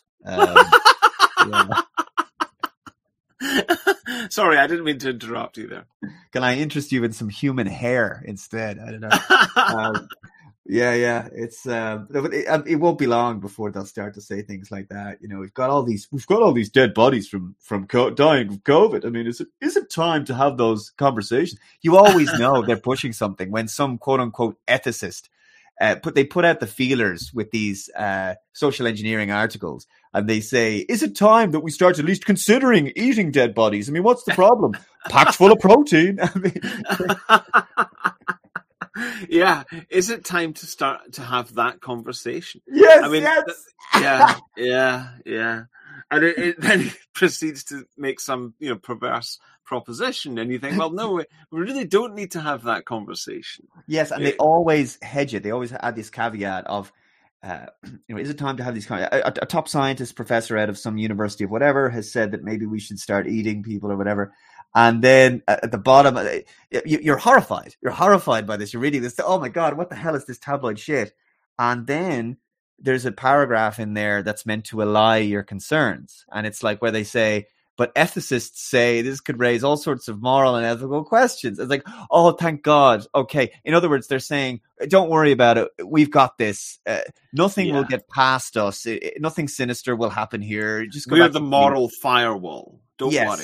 Sorry, I didn't mean to interrupt you there. Can I interest you in some human hair instead? I don't know. Yeah. It's it won't be long before they'll start to say things like that. We've got all these dead bodies from dying of COVID. I mean, is it time to have those conversations? You always know they're pushing something when some quote unquote ethicist they put out the feelers with these social engineering articles, and they say, is it time that we start at least considering eating dead bodies? I mean, what's the problem? Packed full of protein. I mean, yeah, is it time to start to have that conversation? Yes, I mean, yes. Yeah. And then it proceeds to make some, perverse proposition, and you think, well, no, we really don't need to have that conversation. Yes, and they always hedge it. They always add this caveat of, is it time to have these kind of, a top scientist professor out of some university of whatever has said that maybe we should start eating people or whatever. And then at the bottom, you're horrified. You're horrified by this. You're reading this. Oh my God, what the hell is this tabloid shit? And then there's a paragraph in there that's meant to allay your concerns. And it's like where they say, but ethicists say this could raise all sorts of moral and ethical questions. It's like, oh, thank God. Okay. In other words, they're saying, don't worry about it. We've got this. Nothing will get past us. Nothing sinister will happen here. Just we're the moral firewall. Don't worry.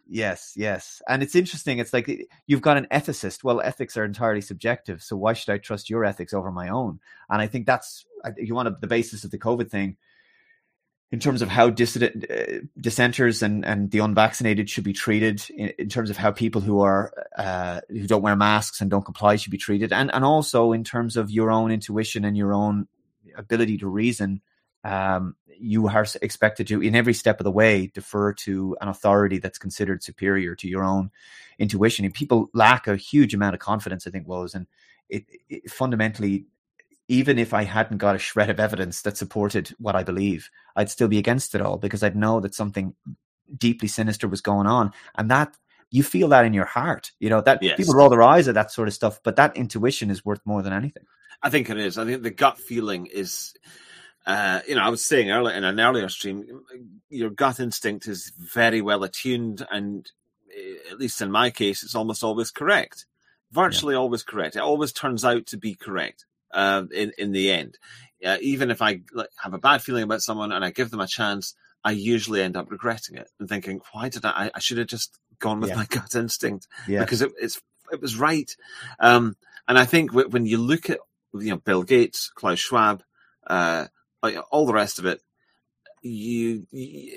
Yes. And it's interesting. It's like you've got an ethicist. Well, ethics are entirely subjective. So why should I trust your ethics over my own? And I think that's, you want the basis of the COVID thing in terms of how dissenters and the unvaccinated should be treated, in terms of how people who don't wear masks and don't comply should be treated. And also in terms of your own intuition and your own ability to reason. You are expected to, in every step of the way, defer to an authority that's considered superior to your own intuition. And people lack a huge amount of confidence, I think, Woz. And it fundamentally, even if I hadn't got a shred of evidence that supported what I believe, I'd still be against it all, because I'd know that something deeply sinister was going on. And that, you feel that in your heart, that yes. People roll their eyes at that sort of stuff, but that intuition is worth more than anything. I think it is. I think the gut feeling is, I was saying earlier in an earlier stream, your gut instinct is very well attuned, and at least in my case, it's almost always correct. Virtually always correct. It always turns out to be correct in the end. Even if I have a bad feeling about someone and I give them a chance, I usually end up regretting it and thinking, why did I should have just gone with my gut instinct because it was right. And I think when you look at Bill Gates, Klaus Schwab, all the rest of it, the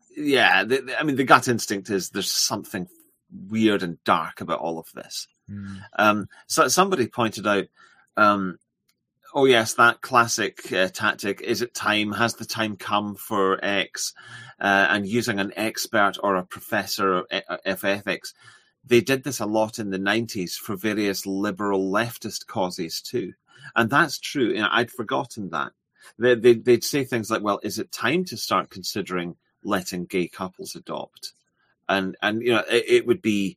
gut instinct is there's something weird and dark about all of this. So somebody pointed out, oh yes, that classic tactic, is it time? Has the time come for X? And using an expert or a professor of ethics. They did this a lot in the 90s for various liberal leftist causes too. And that's true. I'd forgotten that. They'd say things like, well, is it time to start considering letting gay couples adopt? And it would be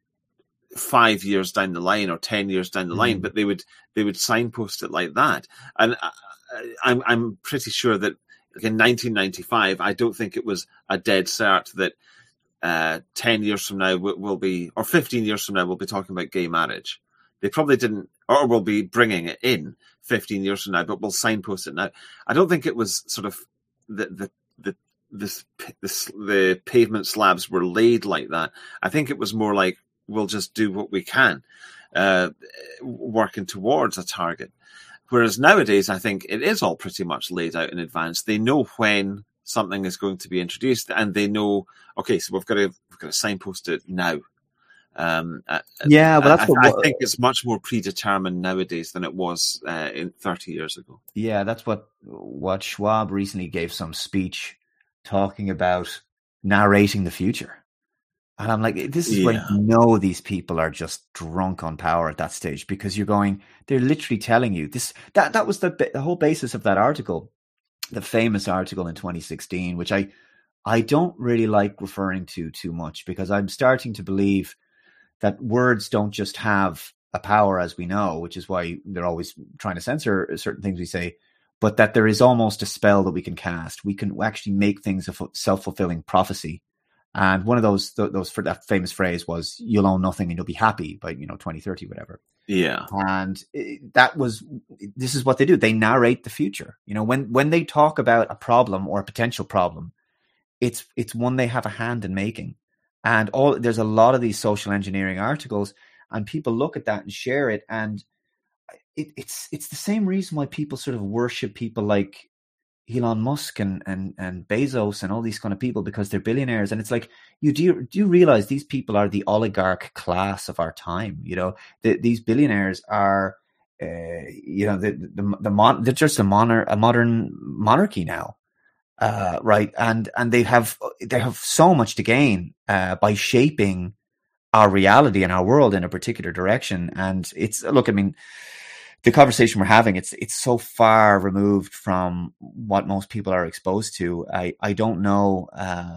5 years down the line or 10 years down the line, but they would signpost it like that. And I'm pretty sure that in 1995, I don't think it was a dead cert that 10 years from now we'll be, or 15 years from now, we'll be talking about gay marriage. They probably didn't, or will be bringing it in 15 years from now, but we'll signpost it now. I don't think it was sort of the pavement slabs were laid like that. I think it was more like, we'll just do what we can, working towards a target. Whereas nowadays, I think it is all pretty much laid out in advance. They know when something is going to be introduced, and they know, okay, so we've got to signpost it now. But that's I think it's much more predetermined nowadays than it was in 30 years ago. Yeah, that's what Schwab recently gave some speech talking about narrating the future. And I'm like, this is when you know these people are just drunk on power at that stage, because they're literally telling you this. That was the whole basis of that article, the famous article in 2016, which I don't really like referring to too much, because I'm starting to believe that words don't just have a power, as we know, which is why they're always trying to censor certain things we say, but that there is almost a spell that we can cast. We can actually make things a self-fulfilling prophecy. And one of those for that famous phrase was, "You'll own nothing and you'll be happy by 2030, whatever." Yeah, and this is what they do. They narrate the future. When they talk about a problem or a potential problem, it's one they have a hand in making. And there's a lot of these social engineering articles, and people look at that and share it. And it's the same reason why people sort of worship people like Elon Musk and Bezos and all these kind of people, because they're billionaires. And it's like, do you realize these people are the oligarch class of our time? These billionaires are, they're just a modern monarchy now, right? And they have so much to gain by shaping our reality and our world in a particular direction. And the conversation we're having, it's so far removed from what most people are exposed to. I don't know.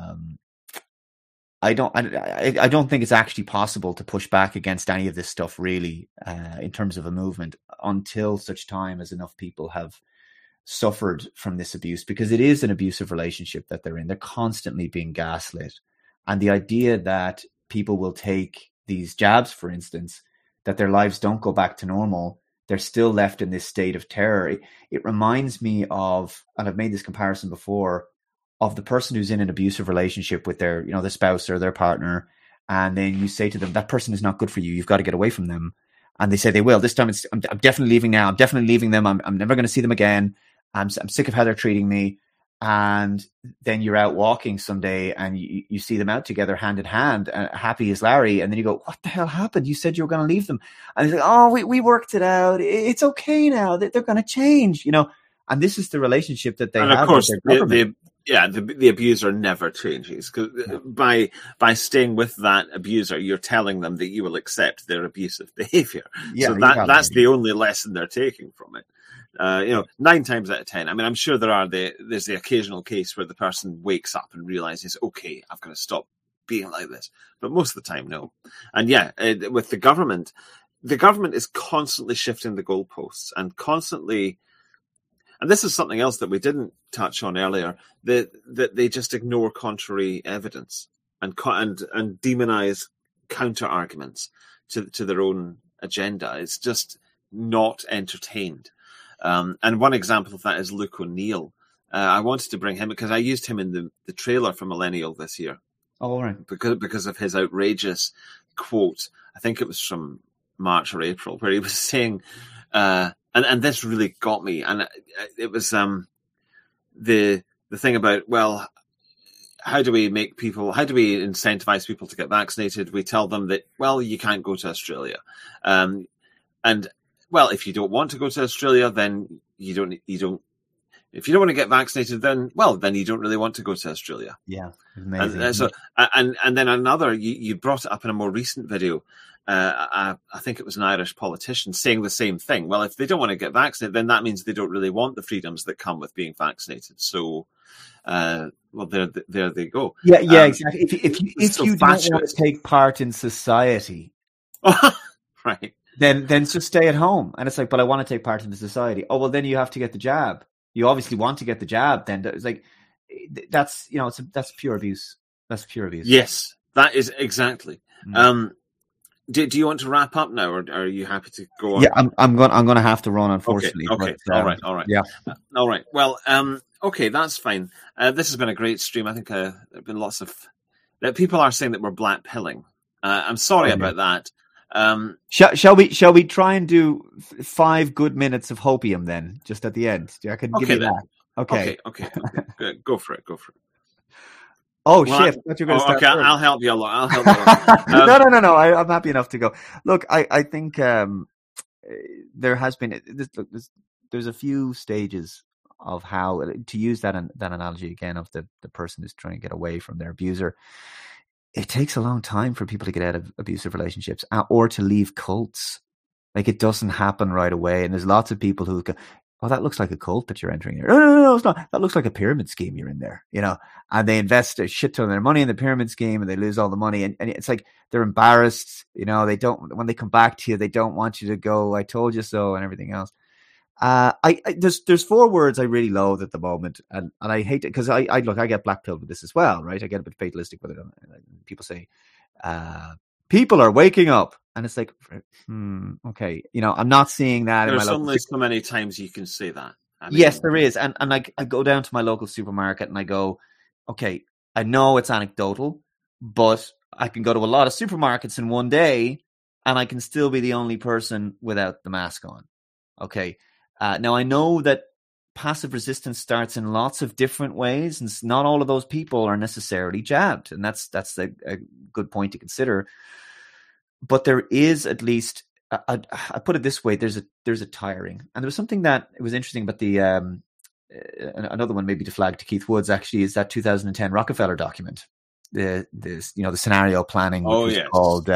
I don't think it's actually possible to push back against any of this stuff really, in terms of a movement, until such time as enough people have suffered from this abuse, because it is an abusive relationship that they're in. They're constantly being gaslit. And the idea that people will take these jabs, for instance, that their lives don't go back to normal, they're still left in this state of terror. It reminds me of, and I've made this comparison before, of the person who's in an abusive relationship with their spouse or their partner, and then you say to them, that person is not good for you. You've got to get away from them. And they say they will. This time I'm definitely leaving now. I'm definitely leaving them. I'm never going to see them again. I'm sick of how they're treating me. And then you're out walking someday and you see them out together hand in hand, happy as Larry. And then you go, what the hell happened? You said you were going to leave them. And he's like, oh, we worked it out. It's okay now. They're going to change, you know. And this is the relationship that they have. And of course, the abuser never changes. Because by staying with that abuser, you're telling them that you will accept their abusive behavior. Yeah, so that's the only lesson they're taking from it. 9 times out of 10. I mean, I'm sure there's the occasional case where the person wakes up and realizes, okay, I've got to stop being like this. But most of the time, no. And with the government is constantly shifting the goalposts and constantly. And this is something else that we didn't touch on earlier, that they just ignore contrary evidence and demonize counter arguments to their own agenda. It's just not entertained. And one example of that is Luke O'Neill. I wanted to bring him because I used him in the trailer for Millennial this year. Oh, right. Because of his outrageous quote. I think it was from March or April, where he was saying, and this really got me. And it was the thing about, well, how do we incentivize people to get vaccinated? We tell them that, well, you can't go to Australia. And well, if you don't want to go to Australia, then you don't. If you don't want to get vaccinated, then you don't really want to go to Australia. Yeah, amazing. And then another, you brought it up in a more recent video. I think it was an Irish politician saying the same thing. Well, if they don't want to get vaccinated, then that means they don't really want the freedoms that come with being vaccinated. So, there they go. Yeah, exactly. If you don't want to take part in society, right. Then just stay at home. And it's like, but I want to take part in the society. Oh, well, then you have to get the jab. You obviously want to get the jab. Then it's like, that's pure abuse. That's pure abuse. Yes, that is exactly. Do you want to wrap up now, or are you happy to go on? Yeah, I'm going to have to run, unfortunately. Okay. All right. Yeah. All right. Well, okay, that's fine. This has been a great stream. I think there have been lots of people are saying that we're blackpilling. I'm sorry about that. Shall we try and do 5 good minutes of hopium then, just at the end? I can give you that. Okay. Good. Go for it. Oh, shit! I thought you were going to start. Okay, I'll help you along. No. I'm happy enough to go. Look, I think there has been there's a few stages of how to use that analogy again of the person who's trying to get away from their abuser. It takes a long time for people to get out of abusive relationships or to leave cults. Like, it doesn't happen right away. And there's lots of people who go, oh, that looks like a cult that you're entering there. No, it's not. That looks like a pyramid scheme you're in there, you know. And they invest a shit ton of their money in the pyramid scheme and they lose all the money. And it's like they're embarrassed, you know. They don't, when they come back to you, they don't want you to go, I told you so, and everything else. There's 4 words I really loathe at the moment, and I hate it because I get blackpilled with this as well, right? I get a bit fatalistic with it. People say, people are waking up, and it's like, okay, you know, I'm not seeing that. There's only so many times you can say that. I mean, yes, there is, and I go down to my local supermarket and I go, okay, I know it's anecdotal, but I can go to a lot of supermarkets in one day, and I can still be the only person without the mask on. Okay. Now, I know that passive resistance starts in lots of different ways, and not all of those people are necessarily jabbed, and that's a good point to consider. But there is at least, I put it this way: there's a tiring, and there was something that it was interesting about the another one maybe to flag to Keith Woods actually is that 2010 Rockefeller document, the scenario planning, which was called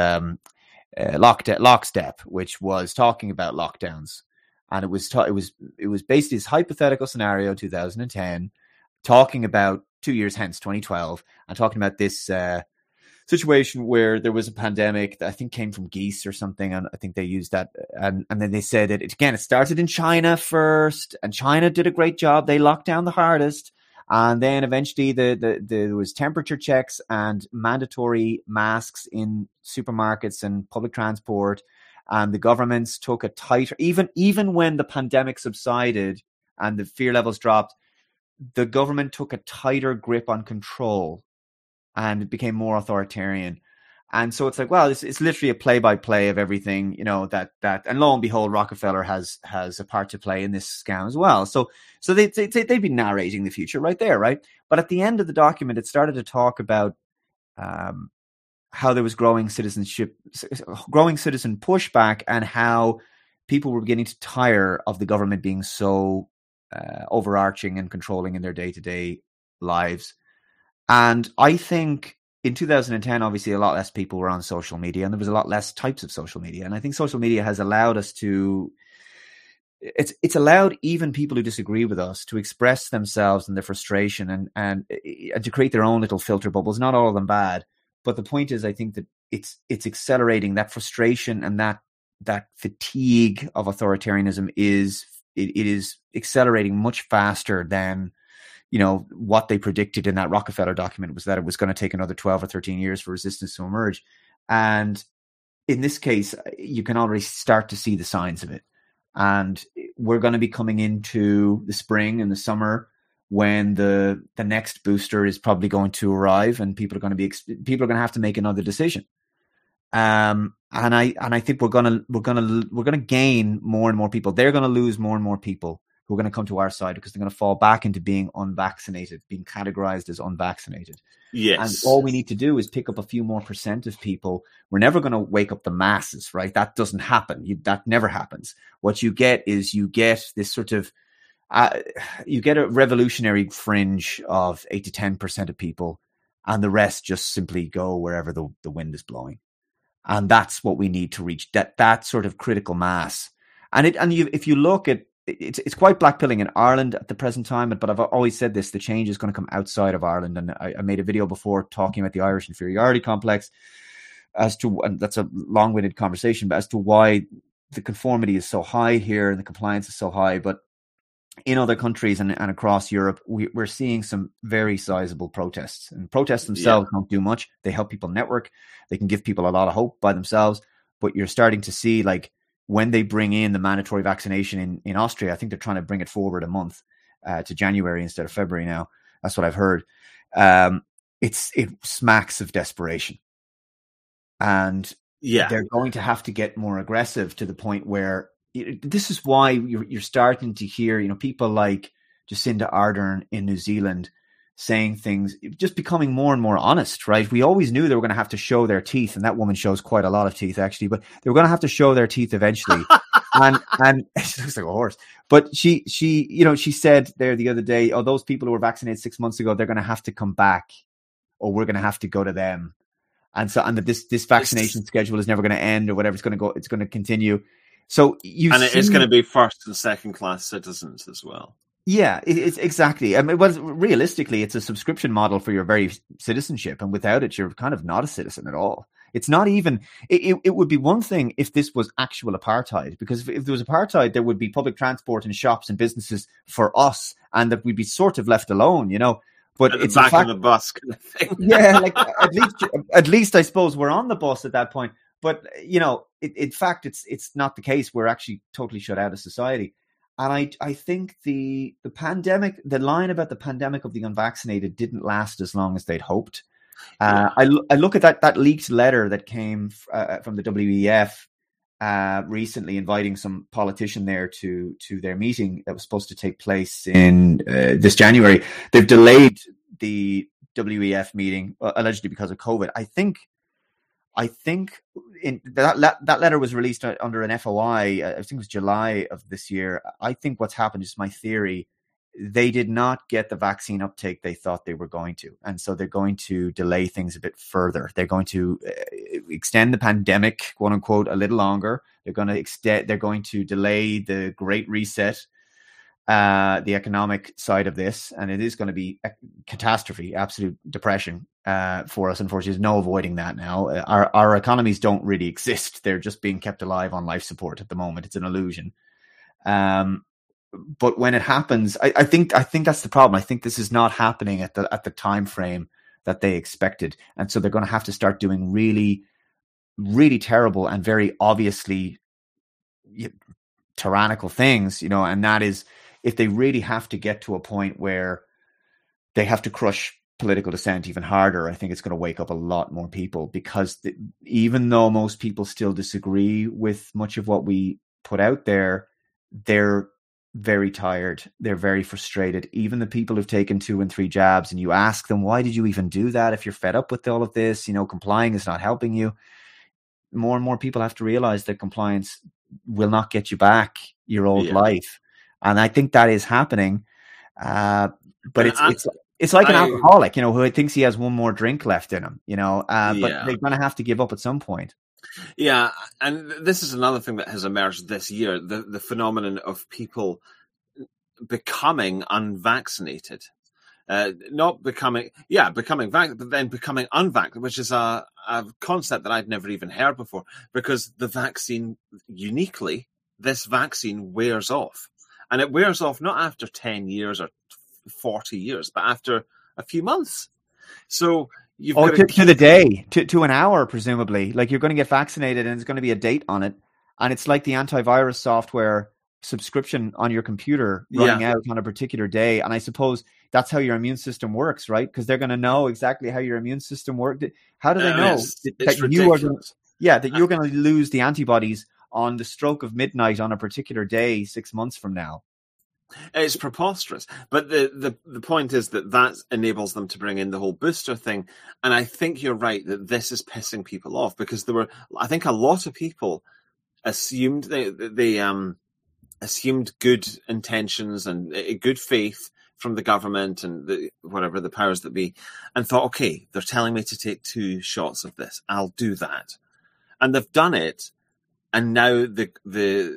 Lockstep, which was talking about lockdowns. And it was basically this hypothetical scenario, 2010, talking about 2 years hence, 2012, and talking about this situation where there was a pandemic that I think came from geese or something, and I think they used that. And then they said that it started in China first, and China did a great job. They locked down the hardest, and then eventually there was temperature checks and mandatory masks in supermarkets and public transport. And the governments took a tighter, even when the pandemic subsided and the fear levels dropped, the government took a tighter grip on control and it became more authoritarian. And so it's like, well, it's literally a play-by-play of everything, that, and lo and behold, Rockefeller has a part to play in this scam as well. So they'd be narrating the future right there, right? But at the end of the document, it started to talk about how there was growing citizen pushback, and how people were beginning to tire of the government being so overarching and controlling in their day-to-day lives. And I think in 2010, obviously, a lot less people were on social media, and there was a lot less types of social media. And I think social media has allowed us to, it's allowed even people who disagree with us to express themselves and their frustration and to create their own little filter bubbles. Not all of them bad, but the point is, I think that it's accelerating that frustration, and that fatigue of authoritarianism is accelerating much faster than what they predicted in that Rockefeller document, was that it was going to take another 12 or 13 years for resistance to emerge. And in this case, you can already start to see the signs of it. And we're going to be coming into the spring and the summer when the next booster is probably going to arrive, and people are going to have to make another decision. And I think we're going to gain more and more people. They're going to lose more and more people who are going to come to our side, because they're going to fall back into being unvaccinated, being categorized as unvaccinated. Yes. And all we need to do is pick up a few more % of people. We're never going to wake up the masses, right? That doesn't happen. That never happens. What you get is this sort of, you get a revolutionary fringe of 8 to 10% of people, and the rest just simply go wherever the wind is blowing. And that's what we need to reach, that sort of critical mass. If you look at, it's quite blackpilling in Ireland at the present time, but I've always said this: the change is going to come outside of Ireland. And I made a video before talking about the Irish inferiority complex, and that's a long-winded conversation, but as to why the conformity is so high here and the compliance is so high. But in other countries and across Europe, we're seeing some very sizable protests. And protests themselves don't do much. They help people network. They can give people a lot of hope by themselves. But you're starting to see, like, when they bring in the mandatory vaccination in Austria, I think they're trying to bring it forward a month to January instead of February now. That's what I've heard. It smacks of desperation. And they're going to have to get more aggressive, to the point where this is why you're starting to hear, people like Jacinda Ardern in New Zealand saying things, just becoming more and more honest, right? We always knew they were going to have to show their teeth, and that woman shows quite a lot of teeth, actually, but they were going to have to show their teeth eventually. and she looks like a horse. But she said there the other day, those people who were vaccinated 6 months ago, they're going to have to come back, or we're going to have to go to them. And that this vaccination schedule is never going to end, or whatever. It's going to continue. So it's going to be first and second class citizens as well. Yeah, it's exactly. I mean, realistically, it's a subscription model for your very citizenship, and without it, you're kind of not a citizen at all. It's not even. It would be one thing if this was actual apartheid, because if there was apartheid, there would be public transport and shops and businesses for us, and that we'd be sort of left alone, But it's back on the bus kind of thing. Yeah, like at least I suppose we're on the bus at that point. But in fact, it's not the case. We're actually totally shut out of society. And I think the pandemic, the line about the pandemic of the unvaccinated, didn't last as long as they'd hoped. I look at that leaked letter that came from the WEF recently, inviting some politician there to their meeting that was supposed to take place in this January. They've delayed the WEF meeting allegedly because of COVID. I think in that letter was released under an FOI. I think it was July of this year. I think what's happened, is my theory, they did not get the vaccine uptake they thought they were going to. And so they're going to delay things a bit further. They're going to extend the pandemic, quote unquote, a little longer. They're going to delay the Great Reset, the economic side of this. And it is going to be a catastrophe, absolute depression for us. Unfortunately, there's no avoiding that now. Our economies don't really exist. They're just being kept alive on life support at the moment. It's an illusion. But when it happens, I think that's the problem. I think this is not happening at the time frame that they expected, and so they're going to have to start doing really, really terrible and very obviously tyrannical things, And that is, if they really have to get to a point where they have to crush political dissent even harder. I think it's going to wake up a lot more people, because even though most people still disagree with much of what we put out there, they're very tired. They're very frustrated. Even the people who've taken 2 and 3 jabs, and you ask them, why did you even do that? If you're fed up with all of this, complying is not helping you. More and more people have to realize that compliance will not get you back your old life. And I think that is happening. But it's like an alcoholic, who thinks he has one more drink left in him, but they're going to have to give up at some point. Yeah. And this is another thing that has emerged this year, the phenomenon of people becoming unvaccinated. Becoming vaccinated, but then becoming unvaccinated, which is a concept that I'd never even heard before, because the vaccine, uniquely, this vaccine wears off. And it wears off not after 10 years or 40 years, but after a few months. So you've got to the day, to an hour, presumably. Like, you're going to get vaccinated and there's going to be a date on it. And it's like the antivirus software subscription on your computer running out on a particular day. And I suppose that's how your immune system works, right? Because they're going to know exactly how your immune system works. How do they know that you're going to lose the antibodies on the stroke of midnight on a particular day 6 months from now? It's preposterous. But the point is that enables them to bring in the whole booster thing. And I think you're right that this is pissing people off, because I think a lot of people assumed they assumed good intentions and good faith from the government and the powers that be, and thought, okay, they're telling me to take 2 shots of this, I'll do that. And they've done it. And now the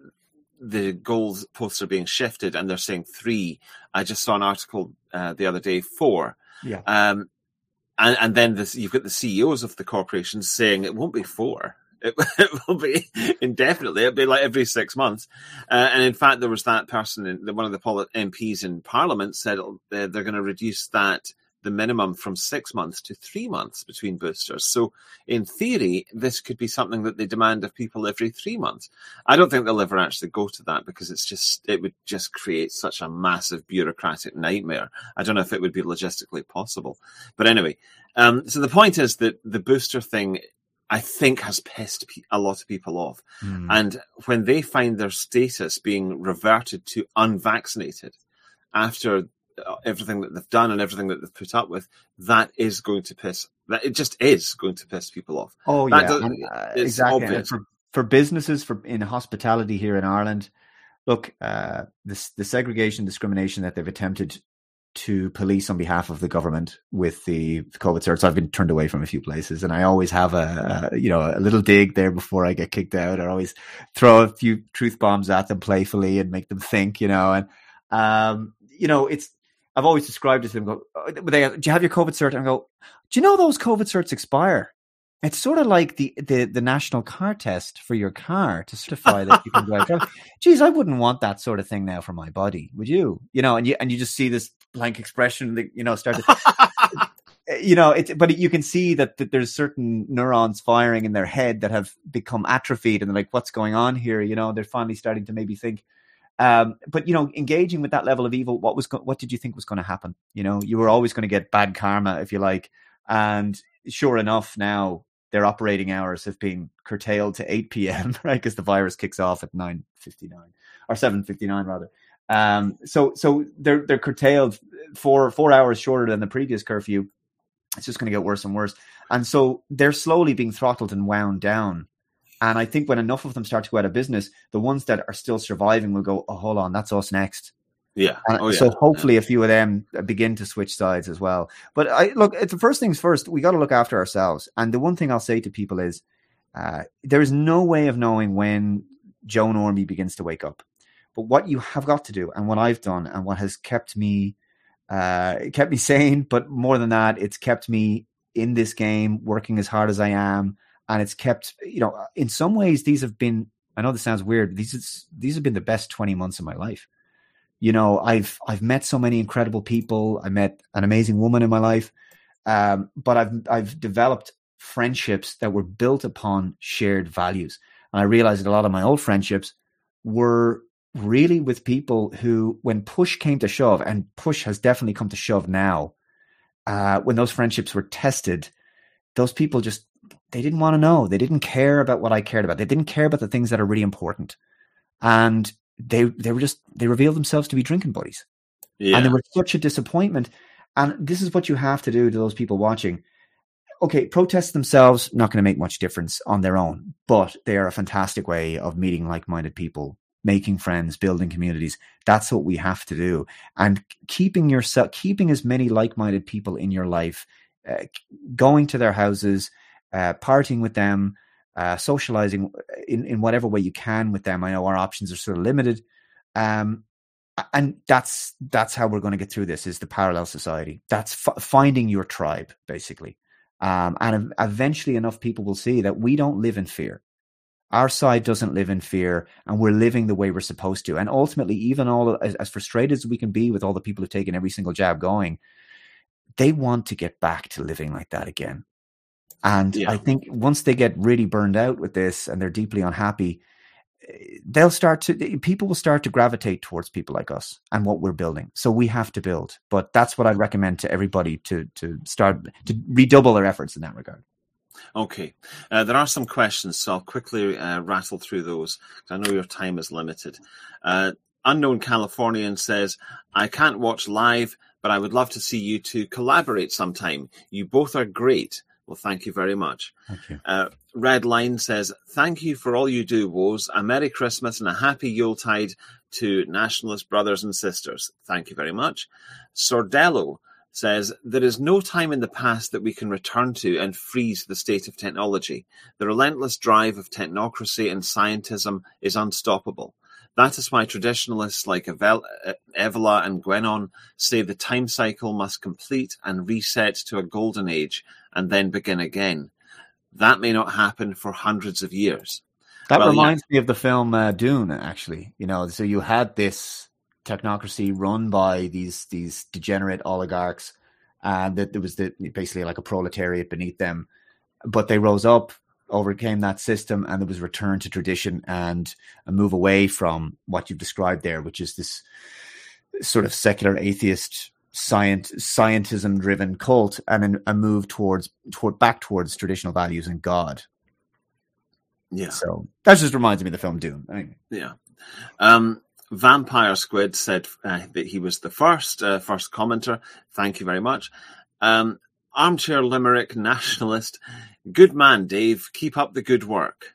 goalposts are being shifted, and they're saying 3. I just saw an article the other day, 4. Yeah. And then you've got the CEOs of the corporations saying it won't be 4. It will be indefinitely. It'll be like every 6 months. And in fact, there was that person, one of the MPs in Parliament said they're going to reduce the minimum from 6 months to 3 months between boosters. So in theory, this could be something that they demand of people every 3 months. I don't think they'll ever actually go to that, because it would just create such a massive bureaucratic nightmare. I don't know if it would be logistically possible. But anyway, so the point is that the booster thing, I think, has pissed a lot of people off. And when they find their status being reverted to unvaccinated after everything that they've done and everything that they've put up with, it just is going to piss people off. Oh, exactly. For businesses, in hospitality here in Ireland, look, the segregation discrimination that they've attempted to police on behalf of the government with the COVID certs, I've been turned away from a few places, and I always have a little dig there before I get kicked out. I always throw a few truth bombs at them playfully and make them think, and I've always described it to them. Do you have your COVID cert? And I go, do you know those COVID certs expire? It's sort of like the national car test for your car to certify that you can drive. Geez, I wouldn't want that sort of thing now for my body, would you? And you just see this blank expression that start to, but you can see that there's certain neurons firing in their head that have become atrophied, and they're like, what's going on here? They're finally starting to maybe think. But engaging with that level of evil, what did you think was going to happen? You were always going to get bad karma, if you like. And sure enough, now their operating hours have been curtailed to 8 p.m., right? Because the virus kicks off at 9:59 or 7:59 rather. So they're curtailed 4 hours shorter than the previous curfew. It's just going to get worse and worse. And so they're slowly being throttled and wound down. And I think when enough of them start to go out of business, the ones that are still surviving will go, oh, hold on, that's us next. Yeah. So hopefully a few of them begin to switch sides as well. But the first things first, we got to look after ourselves. And the one thing I'll say to people is there is no way of knowing when Joe Normie begins to wake up. But what you have got to do, and what I've done, and what has kept me sane, but more than that, it's kept me in this game, working as hard as I am. And it's kept, in some ways, these have been, I know this sounds weird, these have been the best 20 months of my life. I've met so many incredible people. I met an amazing woman in my life. But I've developed friendships that were built upon shared values. And I realized that a lot of my old friendships were really with people who, when push came to shove, and push has definitely come to shove now, when those friendships were tested, those people they didn't want to know. They didn't care about what I cared about. They didn't care about the things that are really important. And they revealed themselves to be drinking buddies. Yeah. And they were such a disappointment. And this is what you have to do to those people watching. Okay, protests themselves, not going to make much difference on their own, but they are a fantastic way of meeting like-minded people, making friends, building communities. That's what we have to do. And keeping as many like-minded people in your life, going to their houses, partying with them, socializing in whatever way you can with them. I know our options are sort of limited. And that's how we're going to get through this, is the parallel society. That's finding your tribe, basically. And eventually enough people will see that we don't live in fear. Our side doesn't live in fear, and we're living the way we're supposed to. And ultimately, even as frustrated as we can be with all the people who've taken every single jab going, they want to get back to living like that again. And I think once they get really burned out with this and they're deeply unhappy, people will start to gravitate towards people like us and what we're building. So we have to build. But that's what I'd recommend to everybody, to start to redouble their efforts in that regard. Okay. There are some questions, so I'll quickly rattle through those. I know your time is limited. Unknown Californian says, I can't watch live, but I would love to see you two collaborate sometime. You both are great. Well, thank you very much. Thank you. Red Line says, thank you for all you do, Woz. A Merry Christmas and a Happy Yuletide to nationalist brothers and sisters. Thank you very much. Sordello says, there is no time in the past that we can return to and freeze the state of technology. The relentless drive of technocracy and scientism is unstoppable. That is why traditionalists like Evola and Gwenon say the time cycle must complete and reset to a golden age and then begin again. That may not happen for hundreds of years. That reminds me of the film Dune, actually. So you had this technocracy run by these degenerate oligarchs, and that there was basically like a proletariat beneath them. But they rose up, overcame that system, and there was return to tradition and a move away from what you've described there, which is this sort of secular atheist scientism driven cult, and a move back towards traditional values and God. Yeah. So that just reminds me of the film Dune. Yeah. Vampire Squid said that he was the first commenter. Thank you very much. Armchair Limerick Nationalist. Good man, Dave. Keep up the good work.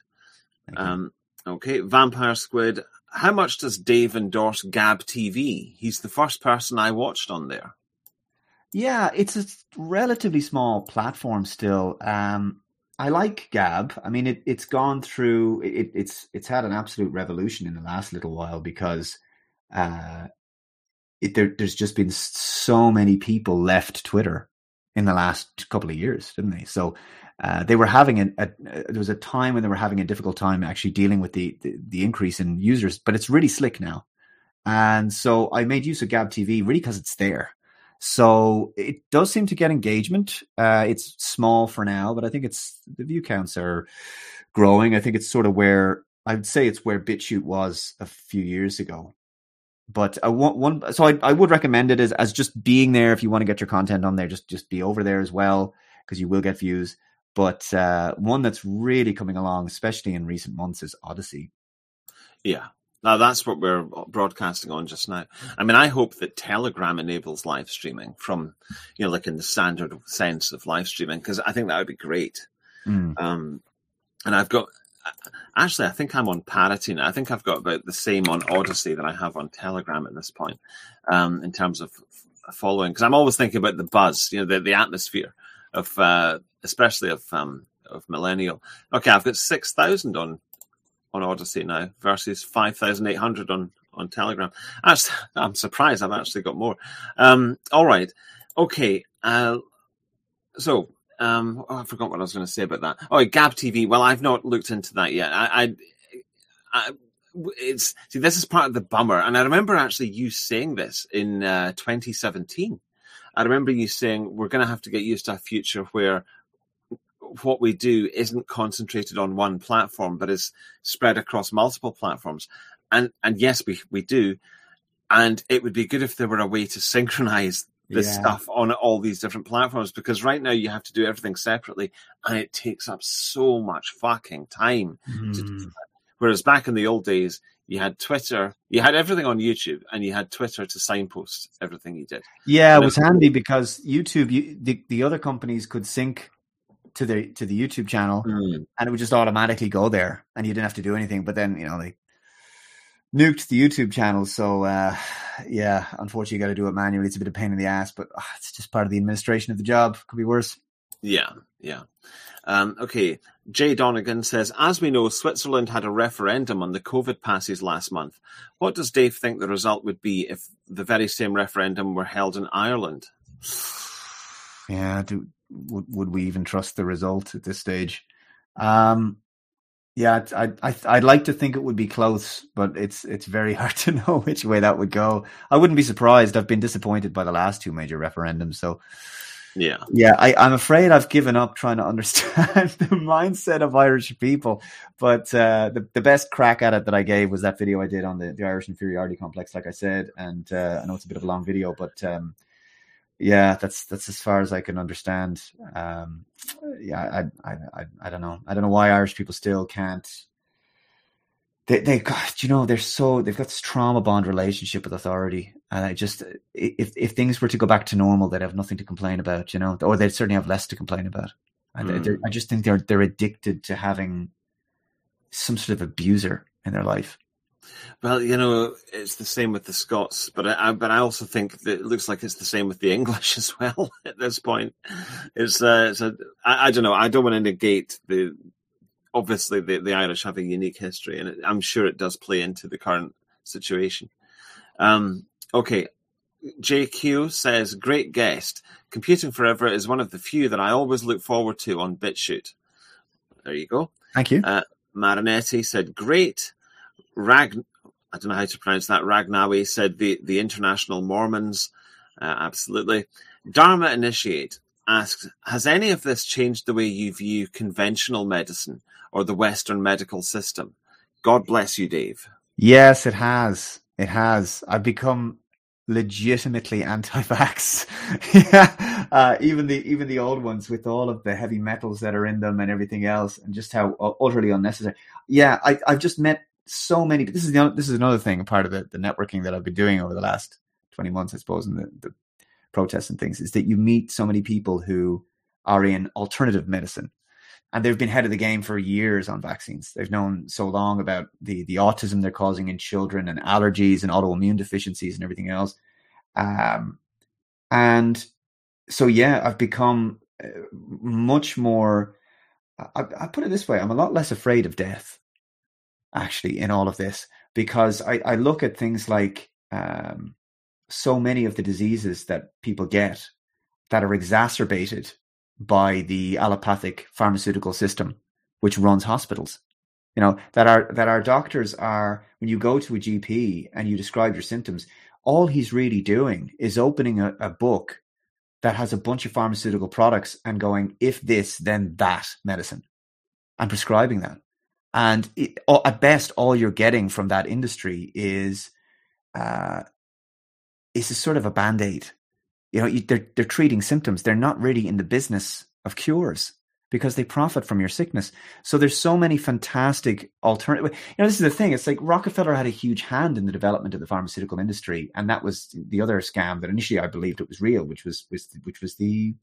Okay. Vampire Squid. How much does Dave endorse Gab TV? He's the first person I watched on there. Yeah, it's a relatively small platform still. I like Gab. I mean, it's gone through. It's had an absolute revolution in the last little while because there's just been so many people left Twitter in the last couple of years, didn't they? So they were having there was a time when they were having a difficult time actually dealing with the increase in users, but it's really slick now. And so I made use of Gab TV really because it's there. So it does seem to get engagement. It's small for now, but I think the view counts are growing. I think it's sort of where BitChute was a few years ago. But I would recommend it as just being there. If you want to get your content on there, just be over there as well, because you will get views. But one that's really coming along, especially in recent months, is Odyssey. Yeah. Now, that's what we're broadcasting on just now. I mean, I hope that Telegram enables live streaming from, like in the standard sense of live streaming, because I think that would be great. And I've got, actually, I think I'm on parity now. I think I've got about the same on Odyssey that I have on Telegram at this point, in terms of following. Because I'm always thinking about the buzz, the atmosphere of, especially of Millennial. Okay, I've got 6,000 on Odyssey now versus 5,800 on Telegram. I'm surprised I've actually got more. All right. Okay. I forgot what I was going to say about that. Oh, Gab TV. Well, I've not looked into that yet. This is part of the bummer. And I remember actually you saying this in 2017. I remember you saying we're going to have to get used to a future where what we do isn't concentrated on one platform, but is spread across multiple platforms. And yes, we do. And it would be good if there were a way to synchronize this stuff on all these different platforms, because right now you have to do everything separately and it takes up so much fucking time. Whereas back in the old days, you had Twitter, you had everything on YouTube, and you had Twitter to signpost everything you did. Yeah, it was handy because YouTube, the other companies could sync to the YouTube channel, and it would just automatically go there, and you didn't have to do anything. But then, they nuked the YouTube channel, so unfortunately, you got to do it manually. It's a bit of a pain in the ass, but it's just part of the administration of the job. Could be worse. Yeah. Okay. Jay Donegan says, as we know, Switzerland had a referendum on the COVID passes last month. What does Dave think the result would be if the very same referendum were held in Ireland? Yeah, would we even trust the result at this stage? I'd like to think it would be close, but it's very hard to know which way that would go. I wouldn't be surprised. I've been disappointed by the last two major referendums, so. Yeah, I'm afraid I've given up trying to understand the mindset of Irish people. But the best crack at it that I gave was that video I did on the Irish inferiority complex, like I said. And I know it's a bit of a long video, but that's as far as I can understand. I don't know. I don't know why Irish people still can't. They've got this trauma bond relationship with authority, and if things were to go back to normal, they'd have nothing to complain about, or they'd certainly have less to complain about. And I just think they're addicted to having some sort of abuser in their life. Well, it's the same with the Scots, but I also think that it looks like it's the same with the English as well. At this point, I don't know. I don't want to negate obviously, the Irish have a unique history, and I'm sure it does play into the current situation. Okay. JQ says, great guest. Computing Forever is one of the few that I always look forward to on BitChute. There you go. Thank you. Marinetti said, great. I don't know how to pronounce that. Ragnawi said, the International Mormons. Absolutely. Dharma Initiate asks, has any of this changed the way you view conventional medicine or the Western medical system? God bless you, Dave. Yes, it has. It has. I've become legitimately anti-vax. Even the old ones with all of the heavy metals that are in them and everything else, and just how utterly unnecessary. Yeah, I've just met so many. This is another thing, part of the networking that I've been doing over the last 20 months, I suppose, and the protests and things, is that you meet so many people who are in alternative medicine. And they've been ahead of the game for years on vaccines. They've known so long about the autism they're causing in children, and allergies and autoimmune deficiencies and everything else. And so, I've become much more, I put it this way, I'm a lot less afraid of death, actually, in all of this, because I look at things like so many of the diseases that people get that are exacerbated by the allopathic pharmaceutical system, which runs hospitals. That our doctors are, when you go to a GP and you describe your symptoms, all he's really doing is opening a book that has a bunch of pharmaceutical products and going, if this, then that medicine, and prescribing that. And at best, all you're getting from that industry is a sort of a Band-Aid. They're treating symptoms. They're not really in the business of cures because they profit from your sickness. So there's so many fantastic alternative. This is the thing. It's like Rockefeller had a huge hand in the development of the pharmaceutical industry, and that was the other scam that initially I believed it was real, which was the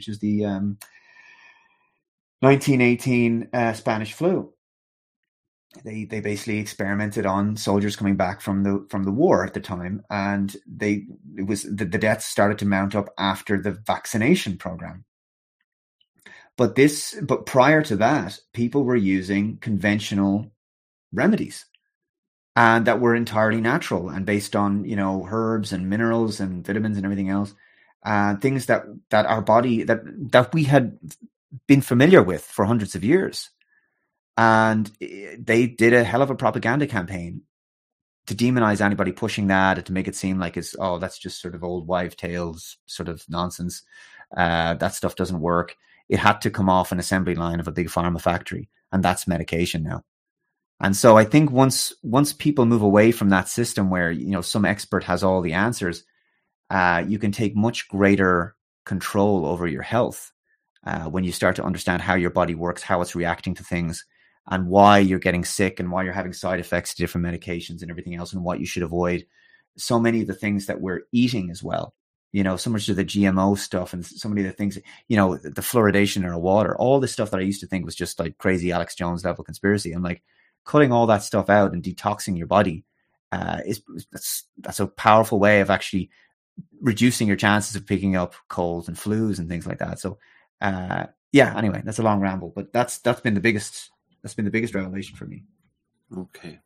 1918 Spanish flu. They basically experimented on soldiers coming back from the war at the time, and the deaths started to mount up after the vaccination program. But prior to that, people were using conventional remedies, and that were entirely natural and based on herbs and minerals and vitamins and everything else, things that our body that we had been familiar with for hundreds of years. And they did a hell of a propaganda campaign to demonize anybody pushing that, and to make it seem like that's just sort of old wives' tales sort of nonsense. That stuff doesn't work. It had to come off an assembly line of a big pharma factory, and that's medication now. And so I think once people move away from that system where some expert has all the answers, you can take much greater control over your health when you start to understand how your body works, how it's reacting to things, and why you're getting sick and why you're having side effects to different medications and everything else, and what you should avoid. So many of the things that we're eating as well, so much of the GMO stuff and so many of the things, the fluoridation in our water, all this stuff that I used to think was just like crazy Alex Jones level conspiracy. I'm like, cutting all that stuff out and detoxing your body that's a powerful way of actually reducing your chances of picking up colds and flus and things like that. So anyway, that's a long ramble, but that's been the biggest revelation for me. Okay.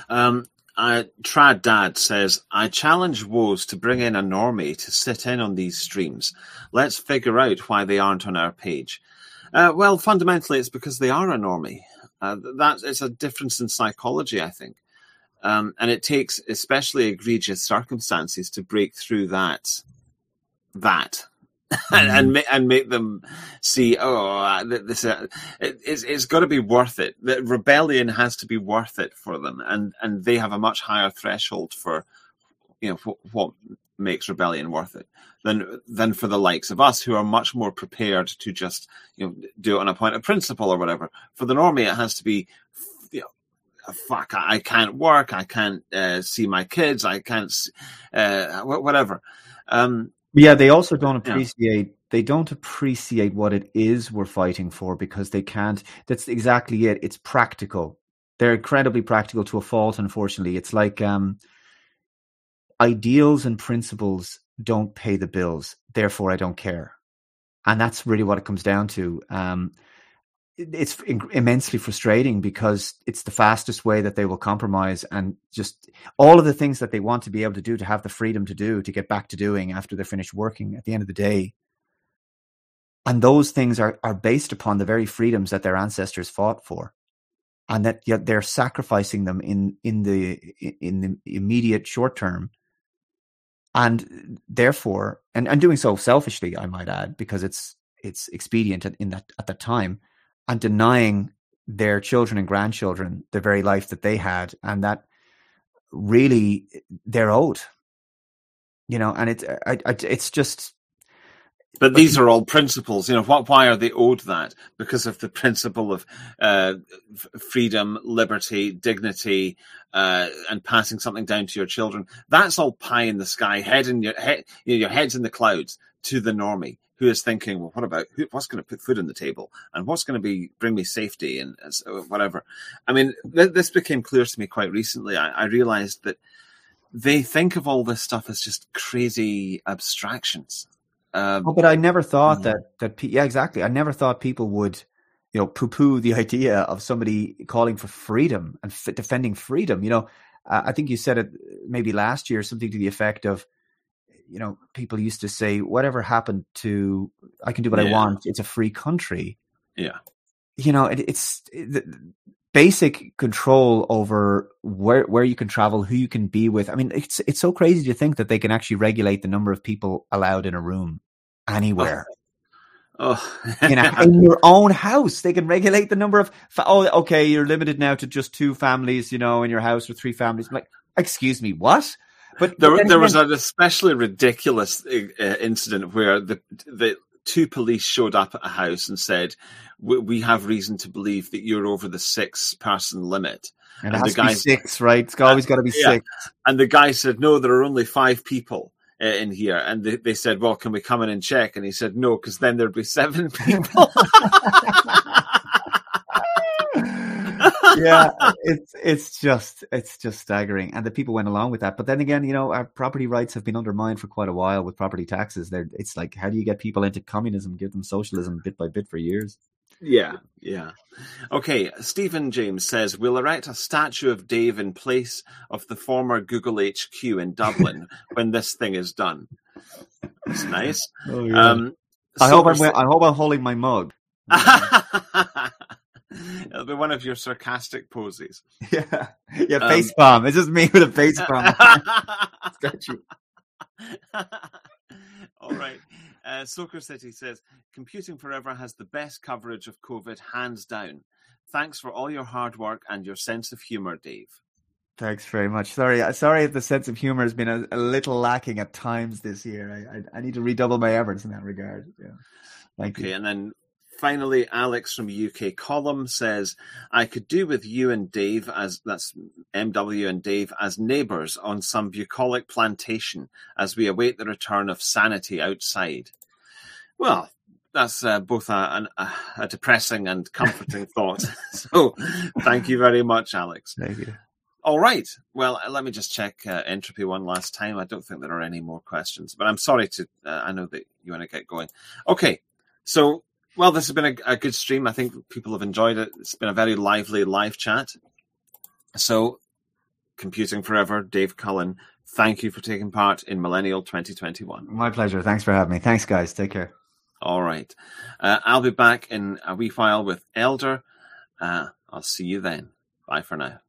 Trad Dad says, I challenge Woes to bring in a normie to sit in on these streams. Let's figure out why they aren't on our page. Well, fundamentally, it's because they are a normie. It's a difference in psychology, I think. And it takes especially egregious circumstances to break through that. And make them see, it's got to be worth it. The rebellion has to be worth it for them, and they have a much higher threshold for, what makes rebellion worth it than for the likes of us, who are much more prepared to just do it on a point of principle or whatever. For the normie, it has to be, fuck, I can't work, I can't see my kids, I can't, whatever. They also don't appreciate. They don't appreciate what it is we're fighting for, because they can't. That's exactly it. It's practical. They're incredibly practical to a fault. Unfortunately, it's like ideals and principles don't pay the bills. Therefore, I don't care, and that's really what it comes down to. It's immensely frustrating, because it's the fastest way that they will compromise, and just all of the things that they want to be able to do, to have the freedom to do, to get back to doing after they're finished working at the end of the day. And those things are based upon the very freedoms that their ancestors fought for, and that yet they're sacrificing them in the immediate short term. And therefore, and doing so selfishly, I might add, because it's expedient at that time, and denying their children and grandchildren the very life that they had, and that really they're owed, and it's just. But these are all principles, why are they owed that? Because of the principle of freedom, liberty, dignity, and passing something down to your children. That's all pie in the sky, your head's in the clouds to the normie, who is thinking, well, what's going to put food on the table, and what's going to bring me safety, and whatever. I mean, this became clear to me quite recently. I realized that they think of all this stuff as just crazy abstractions. But I never thought exactly. I never thought people would, poo-poo the idea of somebody calling for freedom and defending freedom. I think you said it maybe last year, something to the effect of, people used to say, whatever happened to, I can do what I want. It's a free country. Yeah. It's the basic control over where you can travel, who you can be with. I mean, it's so crazy to think that they can actually regulate the number of people allowed in a room anywhere. In your own house, they can regulate the number of. Okay, you're limited now to just 2 families, in your house, or 3 families. I'm like, excuse me, what? But there was an especially ridiculous incident where the 2 police showed up at a house and said, "We have reason to believe that you're over the 6-person limit." And it has to be 6, right? It's always got to be 6. And the guy said, "No, there are only 5 people in here." And they said, "Well, can we come in and check?" And he said, "No, because then there'd be 7 people." Yeah, it's just staggering, and the people went along with that. But then again, our property rights have been undermined for quite a while with property taxes. It's like, how do you get people into communism, give them socialism bit by bit for years? Yeah. Okay, Stephen James says, we'll erect a statue of Dave in place of the former Google HQ in Dublin when this thing is done. It's nice. Oh, yeah. I hope I'm holding my mug. It'll be one of your sarcastic poses. Yeah, face palm. It's just me with a face palm. Statue. All right. Soaker City says, Computing Forever has the best coverage of COVID, hands down. Thanks for all your hard work and your sense of humour, Dave. Thanks very much. Sorry if the sense of humor has been a little lacking at times this year. I need to redouble my efforts in that regard. Yeah. Thank you. Okay, and then finally, Alex from UK Column says, I could do with you and Dave, that's MW and Dave, as neighbours on some bucolic plantation as we await the return of sanity outside. Well, that's both a depressing and comforting thought. So thank you very much, Alex. Thank you. All right. Well, let me just check Entropy one last time. I don't think there are any more questions, but I'm sorry to, I know that you want to get going. Okay. So, well, this has been a good stream. I think people have enjoyed it. It's been a very lively live chat. So, Computing Forever, Dave Cullen, thank you for taking part in Millennial 2021. My pleasure. Thanks for having me. Thanks, guys. Take care. All right. I'll be back in a wee while with Elder. I'll see you then. Bye for now.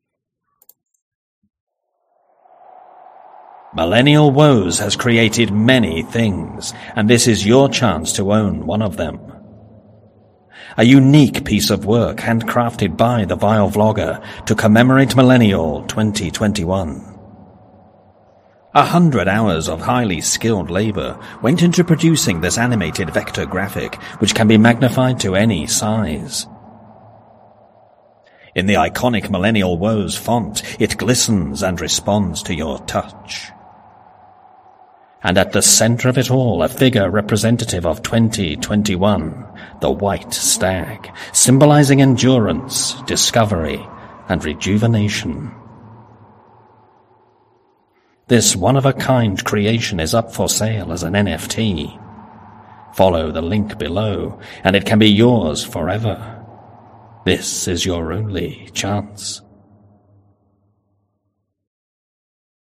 Millennial Woes has created many things, and this is your chance to own one of them. A unique piece of work handcrafted by the Vile Vlogger to commemorate Millennial 2021. 100 hours of highly skilled labor went into producing this animated vector graphic, which can be magnified to any size. In the iconic Millennial Woes font, it glistens and responds to your touch. And at the center of it all, a figure representative of 2021, the White Stag, symbolizing endurance, discovery, and rejuvenation. This one-of-a-kind creation is up for sale as an NFT. Follow the link below, and it can be yours forever. This is your only chance.